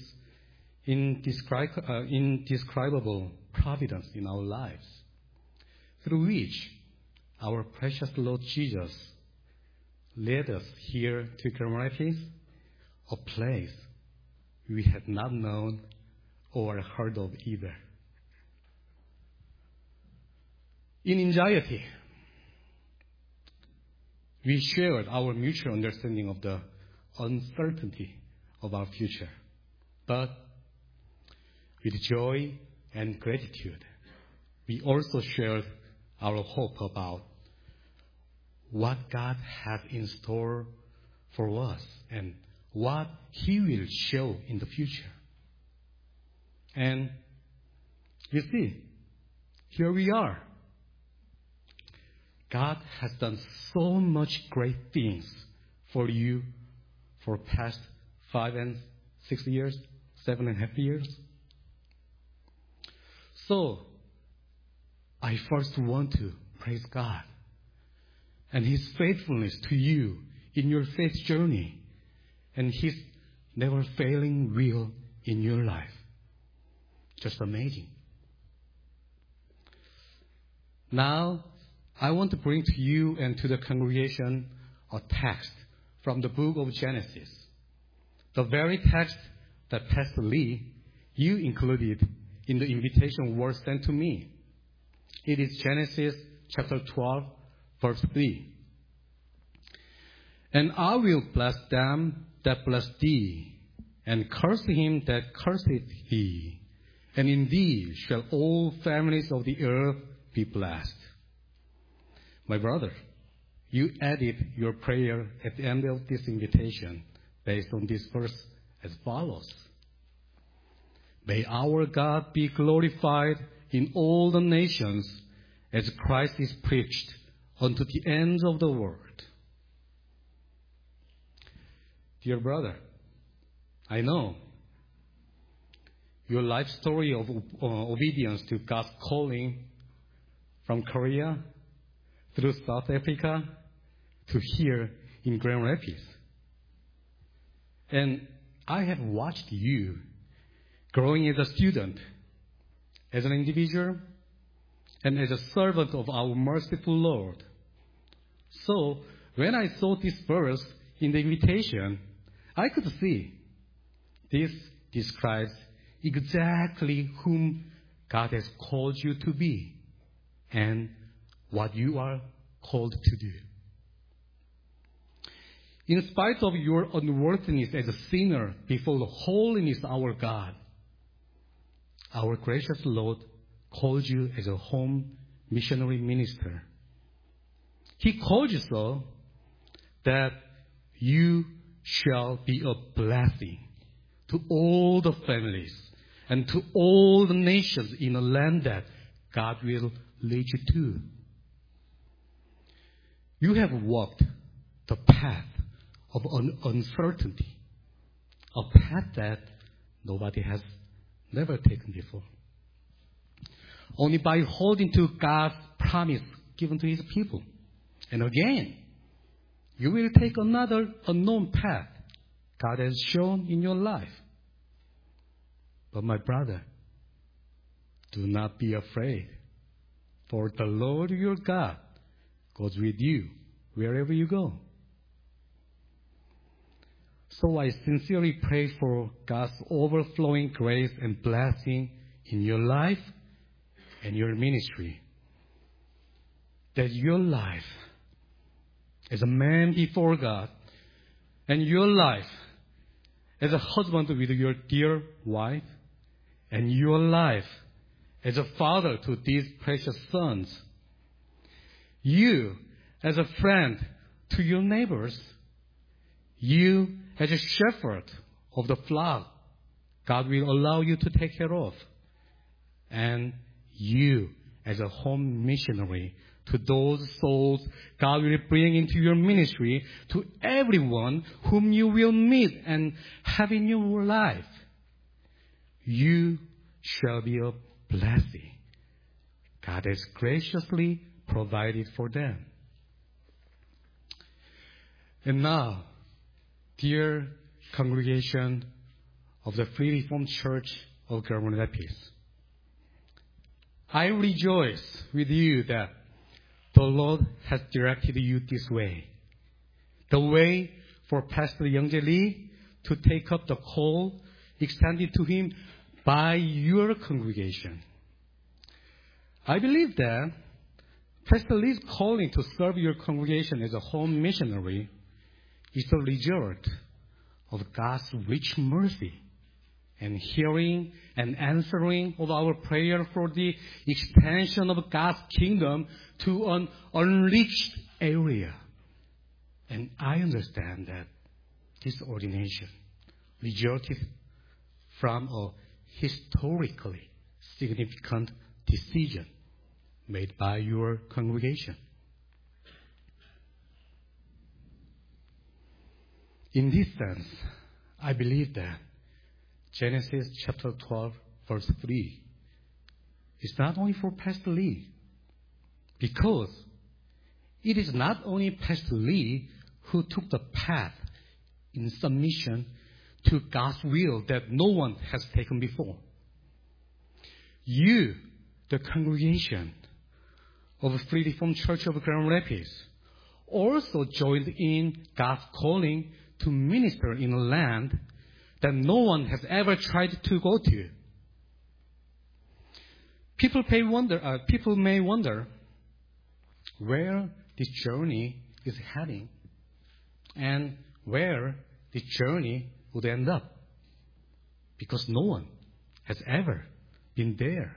Speaker 9: indescribable providence in our lives, through which our precious Lord Jesus led us here to Grand Rapids, a place we had not known or heard of either. In anxiety, we shared our mutual understanding of the uncertainty of our future. But with joy and gratitude, we also shared our hope about what God has in store for us and what He will show in the future. And you see, here we are. God has done so much great things for you for past 5 and 6 years, 7.5 years. So, I first want to praise God and His faithfulness to you in your faith journey and His never failing will in your life. Just amazing. Now, I want to bring to you and to the congregation a text from the book of Genesis. The very text that Pastor Lee, you included in the invitation word sent to me. It is Genesis chapter 12, verse 3. And I will bless them that bless thee, and curse him that curseth thee. And in thee shall all families of the earth be blessed. My brother, you added your prayer at the end of this invitation based on this verse as follows. May our God be glorified in all the nations as Christ is preached unto the ends of the world. Dear brother, I know your life story of obedience to God's calling from Korea through South Africa to here in Grand Rapids. And I have watched you growing as a student, as an individual, and as a servant of our merciful Lord. So, when I saw this verse in the invitation, I could see this describes exactly whom God has called you to be and what you are called to do. In spite of your unworthiness as a sinner before the holiness of our God, our gracious Lord called you as a home missionary minister. He called you so that you shall be a blessing to all the families and to all the nations in a land that God will lead you to. You have walked the path of uncertainty, a path that nobody has never taken before. Only by holding to God's promise given to His people. And again, you will take another unknown path God has shown in your life. But my brother, do not be afraid, for the Lord your God goes with you wherever you go. So I sincerely pray for God's overflowing grace and blessing in your life and your ministry. That your life as a man before God and your life as a husband with your dear wife and your life as a father to these precious sons, you as a friend to your neighbors, you as a shepherd of the flock God will allow you to take care of, and you as a home missionary to those souls God will bring into your ministry, to everyone whom you will meet and have in your life. You shall be a blessing God has graciously provided for them. And now, dear congregation of the Free Reformed Church of Grand Rapids, I rejoice with you that the Lord has directed you this way. The way for Pastor Youngjae Lee to take up the call extended to him by your congregation. I believe that Pastor Lee's calling to serve your congregation as a home missionary is the result of God's rich mercy and hearing and answering of our prayer for the expansion of God's kingdom to an unreached area. And I understand that this ordination resulted from a historically significant decision made by your congregation. In this sense, I believe that Genesis chapter 12, verse 3 is not only for Pastor Lee, because it is not only Pastor Lee who took the path in submission to God's will that no one has taken before. You, the congregation of Free Reformed Church of Grand Rapids, also joined in God's calling to minister in a land that no one has ever tried to go to. People may wonder where this journey is heading and where this journey would end up, because no one has ever been there.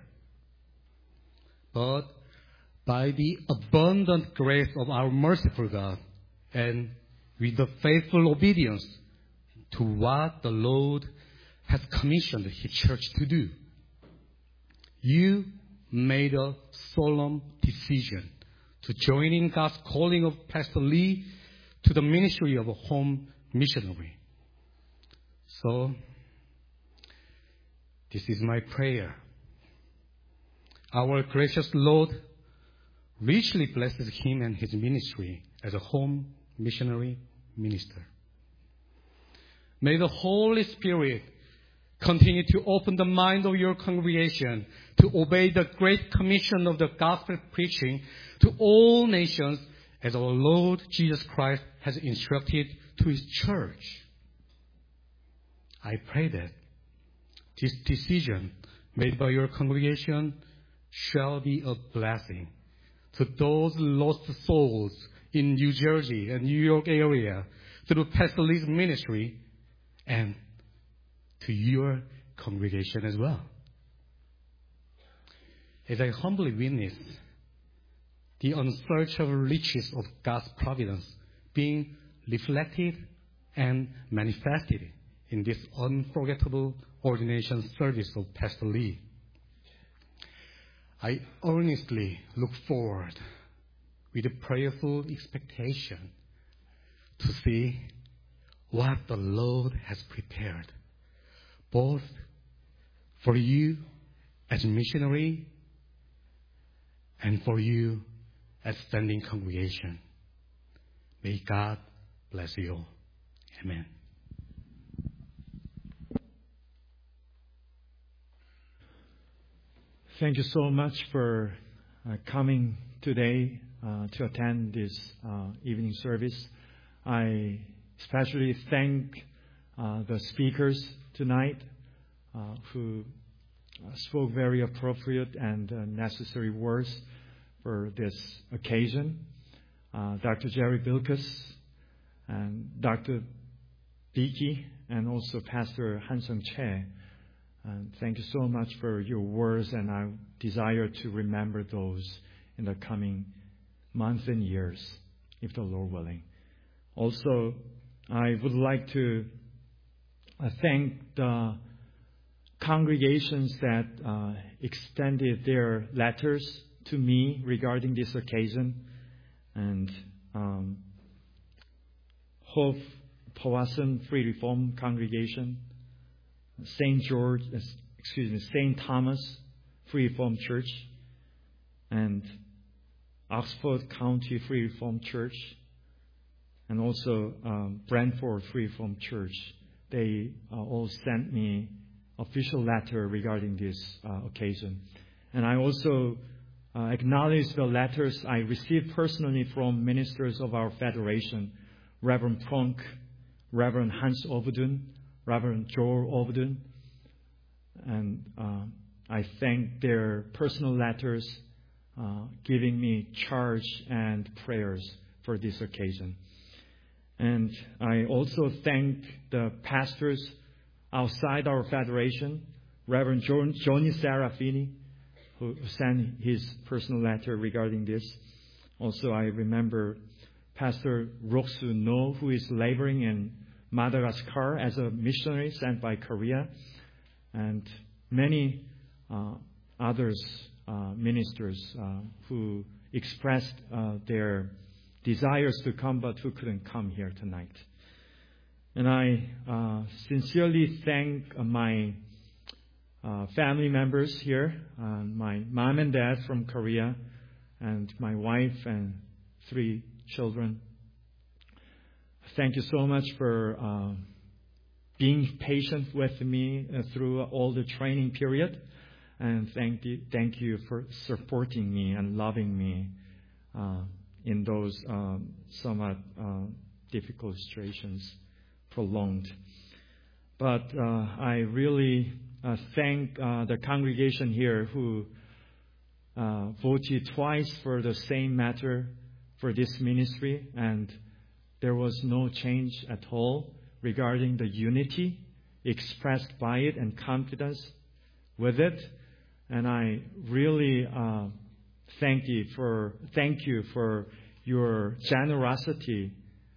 Speaker 9: But by the abundant grace of our merciful God and with the faithful obedience to what the Lord has commissioned His church to do, you made a solemn decision to join in God's calling of Pastor Lee to the ministry of a home missionary. So, this is my prayer. Our gracious Lord richly blesses him and his ministry as a home missionary minister. May the Holy Spirit continue to open the mind of your congregation to obey the great commission of the gospel preaching to all nations as our Lord Jesus Christ has instructed to His church. I pray that this decision made by your congregation shall be a blessing to those lost souls in New Jersey and New York area through Pastor Lee's ministry, and to your congregation as well. As I humbly witness the unsearchable riches of God's providence being reflected and manifested in this unforgettable ordination service of Pastor Lee, I earnestly look forward with a prayerful expectation to see what the Lord has prepared, both for you as a missionary and for you as standing congregation. May God bless you all. Amen.
Speaker 8: Thank you so much for coming today to attend this evening service. I especially thank the speakers tonight who spoke very appropriate and necessary words for this occasion. Dr. Jerry Bilkus and Dr. Beeke and also Pastor Han-Sung Che. Thank you so much for your words, and I desire to remember those in the coming months and years, if the Lord willing. Also, I would like to thank the congregations that extended their letters to me regarding this occasion, and Hope Powassan Free Reform Congregation, St. Thomas Free Reformed Church, and Oxford County Free Reformed Church, and also Brantford Free From Church. They all sent me official letter regarding this occasion. And I also acknowledge the letters I received personally from ministers of our federation, Reverend Pronk, Reverend Hans Oveden, Reverend Joel Oveden. And I thank their personal letters giving me charge and prayers for this occasion. And I also thank the pastors outside our federation, Reverend Johnny Serafini, who sent his personal letter regarding this. Also, I remember Pastor Roksu No, who is laboring in Madagascar as a missionary sent by Korea, and many others, ministers who expressed their desires to come but who couldn't come here tonight. And I sincerely thank my family members here, my mom and dad from Korea, and my wife and 3 children. Thank you so much for being patient with me through all the training period. And thank you for supporting me and loving me in those somewhat difficult situations, prolonged. But I really thank the congregation here who voted twice for the same matter for this ministry, and there was no change at all regarding the unity expressed by it and confidence with it. And I really thank you for your generosity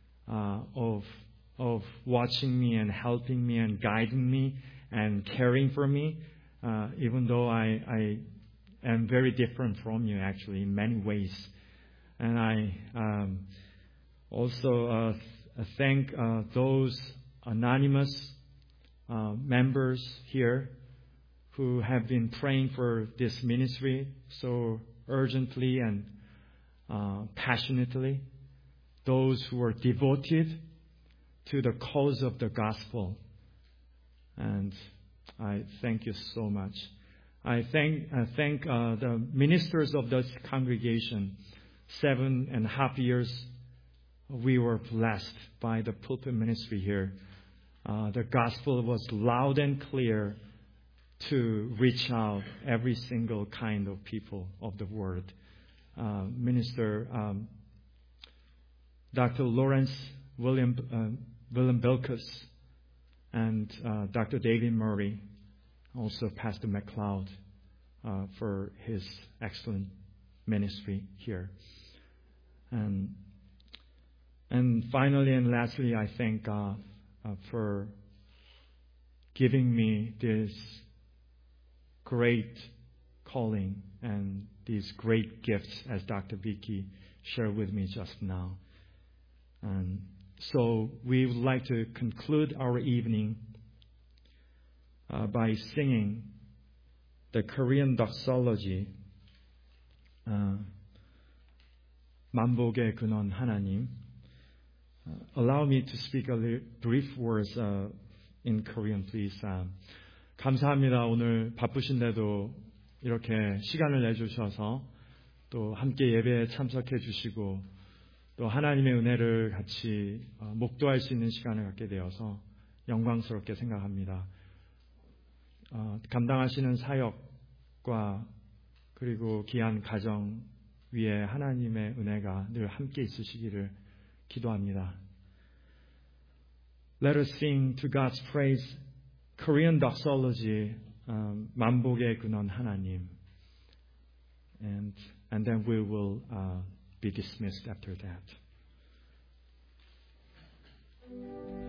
Speaker 8: of watching me and helping me and guiding me and caring for me, even though I am very different from you actually in many ways. And I also thank those anonymous members here who have been praying for this ministry so urgently and passionately. Those who are devoted to the cause of the gospel. And I thank you so much. I thank the ministers of this congregation. 7.5 years we were blessed by the pulpit ministry here. The gospel was loud and clear to reach out every single kind of people of the world. Minister Dr. Lawrence William Bilkus and Dr. David Murray, also Pastor McLeod, for his excellent ministry here. And finally and lastly, I thank God for giving me this great calling and these great gifts, as Dr. Vicky shared with me just now. And so we would like to conclude our evening by singing the Korean doxology, 만복의 근원 하나님. Allow me to speak a brief words in Korean, please. 감사합니다. 오늘 바쁘신데도 이렇게 시간을 내주셔서 또 함께 예배에 참석해 주시고 또 하나님의 은혜를 같이 목도할 수 있는 시간을 갖게 되어서 영광스럽게 생각합니다. 감당하시는 사역과 그리고 귀한 가정 위에 하나님의 은혜가 늘 함께 있으시기를 기도합니다. Let us sing to God's praise Korean doxology, 만복의 근원 하나님. And then we will be dismissed after that.